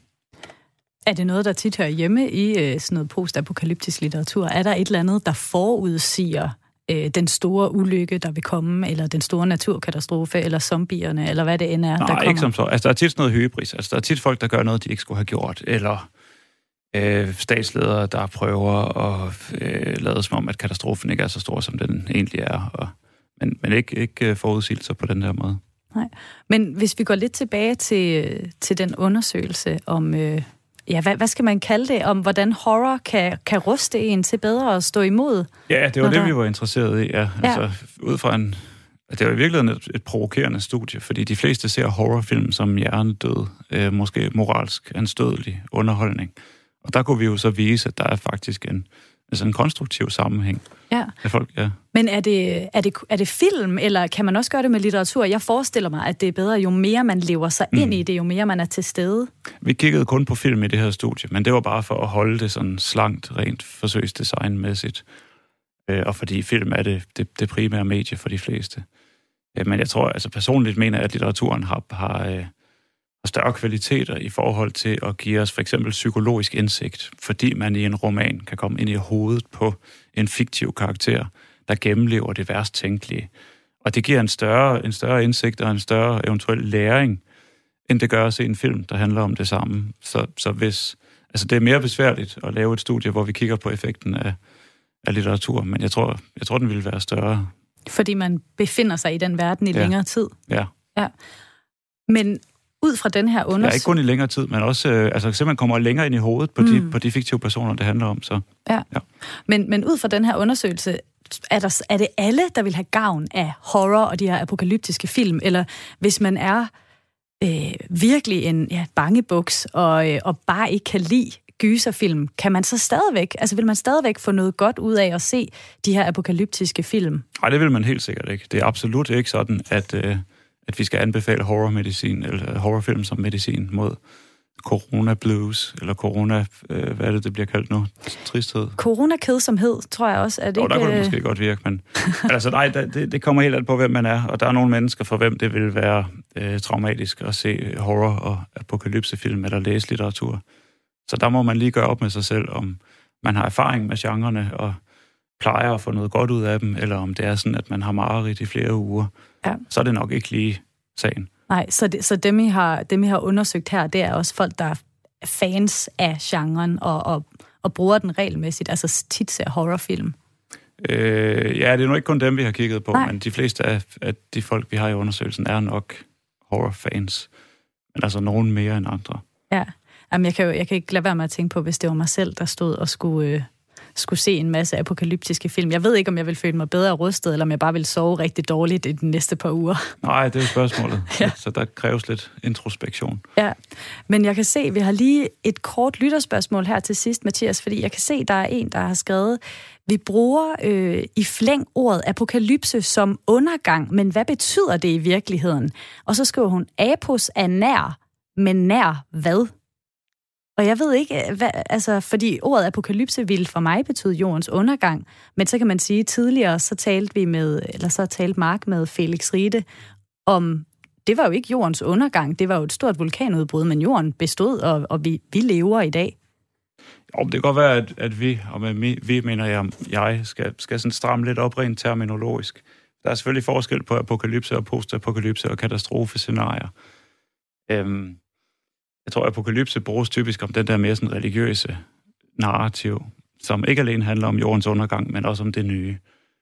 Er det noget, der tit hører hjemme i sådan noget postapokalyptisk litteratur? Er der et eller andet, der forudsiger den store ulykke, der vil komme, eller den store naturkatastrofe, eller zombierne, eller hvad det end er, der kommer? Nej, ikke som så. Altså, der er tit sådan noget hybris. Altså, der er tit folk, der gør noget, de ikke skulle have gjort, eller statsledere, der prøver at lade som om, at katastrofen ikke er så stor, som den egentlig er. Men ikke forudsigelser på den her måde. Nej. Men hvis vi går lidt tilbage til den undersøgelse om... hvad skal man kalde det, om hvordan horror kan ruste en til bedre at stå imod? Ja, det var det, vi var interesseret i. Ja. Altså, ud fra det var i virkeligheden et provokerende studie, fordi de fleste ser horrorfilm som hjernedød, måske moralsk anstødelig underholdning. Og der kunne vi jo så vise, at der er faktisk en konstruktiv sammenhæng. Ja. Af folk, ja. Men er det film, eller kan man også gøre det med litteratur? Jeg forestiller mig, at det er bedre, jo mere man lever sig ind i det, jo mere man er til stede. Vi kiggede kun på film i det her studie, men det var bare for at holde det sådan slankt, rent forsøgsdesignmæssigt. Og fordi film er det primære medie for de fleste. Men jeg tror, altså personligt mener jeg, at litteraturen har større kvaliteter i forhold til at give os for eksempel psykologisk indsigt, fordi man i en roman kan komme ind i hovedet på en fiktiv karakter, der gennemlever det værst tænkelige. Og det giver en større indsigt og en større eventuel læring, end det gør at se en film, der handler om det samme. Så det er mere besværligt at lave et studie, hvor vi kigger på effekten af litteratur, men jeg tror, den ville være større. Fordi man befinder sig i den verden i længere tid. Ja. Men ud fra den her undersøgelse... Ja, ikke kun i længere tid, men også simpelthen kommer længere ind i hovedet på de fiktive personer, det handler om. Så. Ja. Men ud fra den her undersøgelse, er det alle, der vil have gavn af horror og de her apokalyptiske film? Eller hvis man er virkelig en bangebuks og bare ikke kan lide gyserfilm, kan man så stadigvæk, vil man stadigvæk få noget godt ud af at se de her apokalyptiske film? Nej, det vil man helt sikkert ikke. Det er absolut ikke sådan, at vi skal anbefale horrormedicin eller horrorfilm som medicin mod corona blues, eller corona, hvad er det bliver kaldt nu? Tristhed? Corona-kedsomhed, tror jeg også. Er det der kunne det måske godt virke, men nej, det kommer helt an på, hvem man er, og der er nogle mennesker, for hvem det vil være traumatisk at se horror- og apokalypsefilm eller læse litteratur. Så der må man lige gøre op med sig selv, om man har erfaring med genrerne og plejer at få noget godt ud af dem, eller om det er sådan, at man har mareridt i flere uger. Ja. Så er det nok ikke lige sagen. Nej, så dem, I har undersøgt her, det er også folk, der er fans af genren og bruger den regelmæssigt, altså tit ser horrorfilm. Det er nu ikke kun dem, vi har kigget på, men de fleste af de folk, vi har i undersøgelsen, er nok horrorfans. Men altså nogen mere end andre. Ja, jamen, jeg kan ikke lade være med at tænke på, hvis det var mig selv, der stod og skulle se en masse apokalyptiske film. Jeg ved ikke, om jeg vil føle mig bedre rustet, eller om jeg bare vil sove rigtig dårligt i de næste par uger. Nej, det er spørgsmålet. Ja. Så der kræves lidt introspektion. Ja, men jeg kan se, vi har lige et kort lytterspørgsmål her til sidst, Mathias, fordi jeg kan se, der er en, der har skrevet, vi bruger i flæng ordet apokalypse som undergang, men hvad betyder det i virkeligheden? Og så skriver hun, apos er nær, men nær hvad? Og jeg ved ikke, fordi ordet apokalypse ville for mig betyde jordens undergang, men så kan man sige, tidligere så talte Mark med Felix Riede om, det var jo ikke jordens undergang, det var jo et stort vulkanudbrud, men jorden bestod, og vi lever i dag. Jo, det kan godt være, at vi, og med vi mener jeg skal sådan stramme lidt op rent terminologisk. Der er selvfølgelig forskel på apokalypse og postapokalypse og katastrofescenarier. Jeg tror, at apokalypse bruges typisk om den der mere sådan religiøse narrativ, som ikke alene handler om jordens undergang, men også om det nye.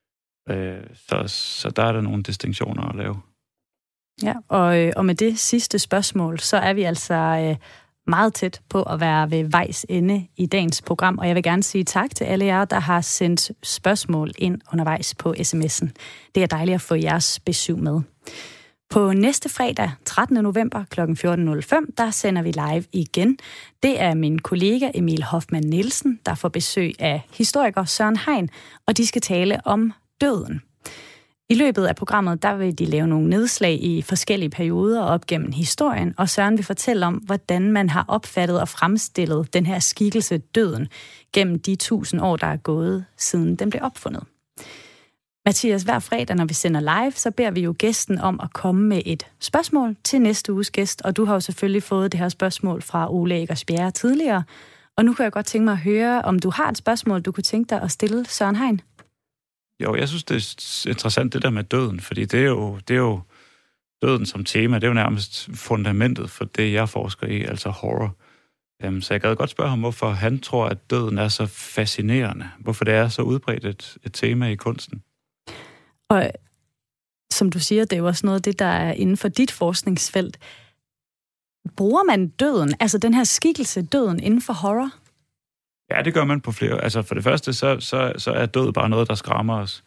Så der er der nogle distinktioner at lave. Ja, og med det sidste spørgsmål, så er vi altså meget tæt på at være ved vejs ende i dagens program, og jeg vil gerne sige tak til alle jer, der har sendt spørgsmål ind undervejs på sms'en. Det er dejligt at få jeres besøg med. På næste fredag, 13. november kl. 14.05, der sender vi live igen. Det er min kollega Emil Hoffmann Nielsen, der får besøg af historiker Søren Hein, og de skal tale om døden. I løbet af programmet, der vil de lave nogle nedslag i forskellige perioder op gennem historien, og Søren vil fortælle om, hvordan man har opfattet og fremstillet den her skikkelse døden gennem de 1000 år, der er gået, siden den blev opfundet. Mathias, hver fredag, når vi sender live, så beder vi jo gæsten om at komme med et spørgsmål til næste uges gæst, og du har jo selvfølgelig fået det her spørgsmål fra Ole Eggersbjerre tidligere, og nu kan jeg godt tænke mig at høre, om du har et spørgsmål, du kunne tænke dig at stille Søren Hein. Jo, jeg synes, det er interessant det der med døden, fordi det er jo døden som tema, det er jo nærmest fundamentet for det, jeg forsker i, altså horror. Så jeg gad godt spørge ham, hvorfor han tror, at døden er så fascinerende, hvorfor det er så udbredt et tema i kunsten. Og som du siger, det er jo også noget af det, der er inden for dit forskningsfelt. Bruger man døden, altså den her skikkelse døden, inden for horror? Ja, det gør man på flere. Altså for det første, så er død bare noget, der skræmmer os.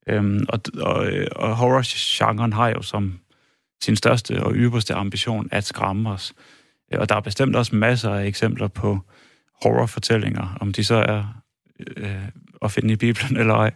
Og horror-genren har jo som sin største og ypperste ambition at skræmme os. Og der er bestemt også masser af eksempler på horrorfortællinger, om de så er at finde i Bibelen eller ej.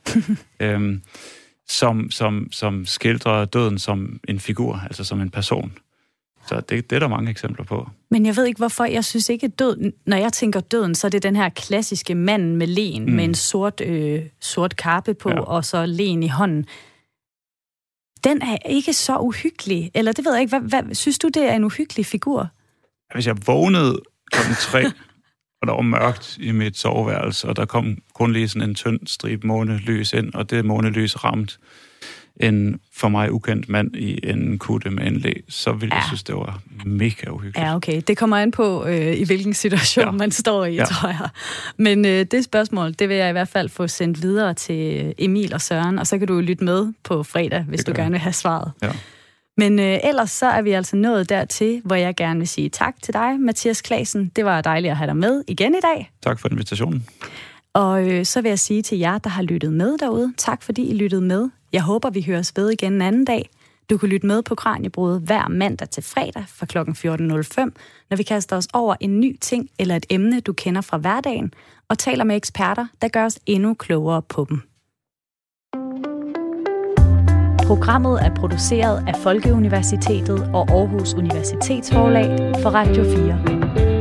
Som skildrer døden som en figur, altså som en person. Så det er der mange eksempler på. Men jeg ved ikke, hvorfor. Jeg synes ikke, at døden, når jeg tænker døden, så er det den her klassiske mand med len, med en sort kappe på, og så len i hånden. Den er ikke så uhyggelig. Eller det ved jeg ikke. Hvad synes du, det er en uhyggelig figur? Hvis jeg vågnede kl. 3, og der var mørkt i mit soveværelse, og der kom kun lige sådan en tynd stribe månelys ind, og det månelys ramte en for mig ukendt mand i en kutte med en læ, så ville jeg synes, det var mega uhyggeligt. Ja, okay. Det kommer an på, i hvilken situation man står i, tror jeg. Men det spørgsmål, det vil jeg i hvert fald få sendt videre til Emil og Søren, og så kan du jo lytte med på fredag, hvis du gerne vil have svaret. Ja. Men ellers så er vi altså nået dertil, hvor jeg gerne vil sige tak til dig, Mathias Claesen. Det var dejligt at have dig med igen i dag. Tak for invitationen. Og så vil jeg sige til jer, der har lyttet med derude, tak fordi I lyttede med. Jeg håber, vi høres ved igen en anden dag. Du kan lytte med på Kraniebrud hver mandag til fredag fra kl. 14.05, når vi kaster os over en ny ting eller et emne, du kender fra hverdagen, og taler med eksperter, der gør os endnu klogere på dem. Programmet er produceret af Folkeuniversitetet og Aarhus Universitetsforlag for Radio 4.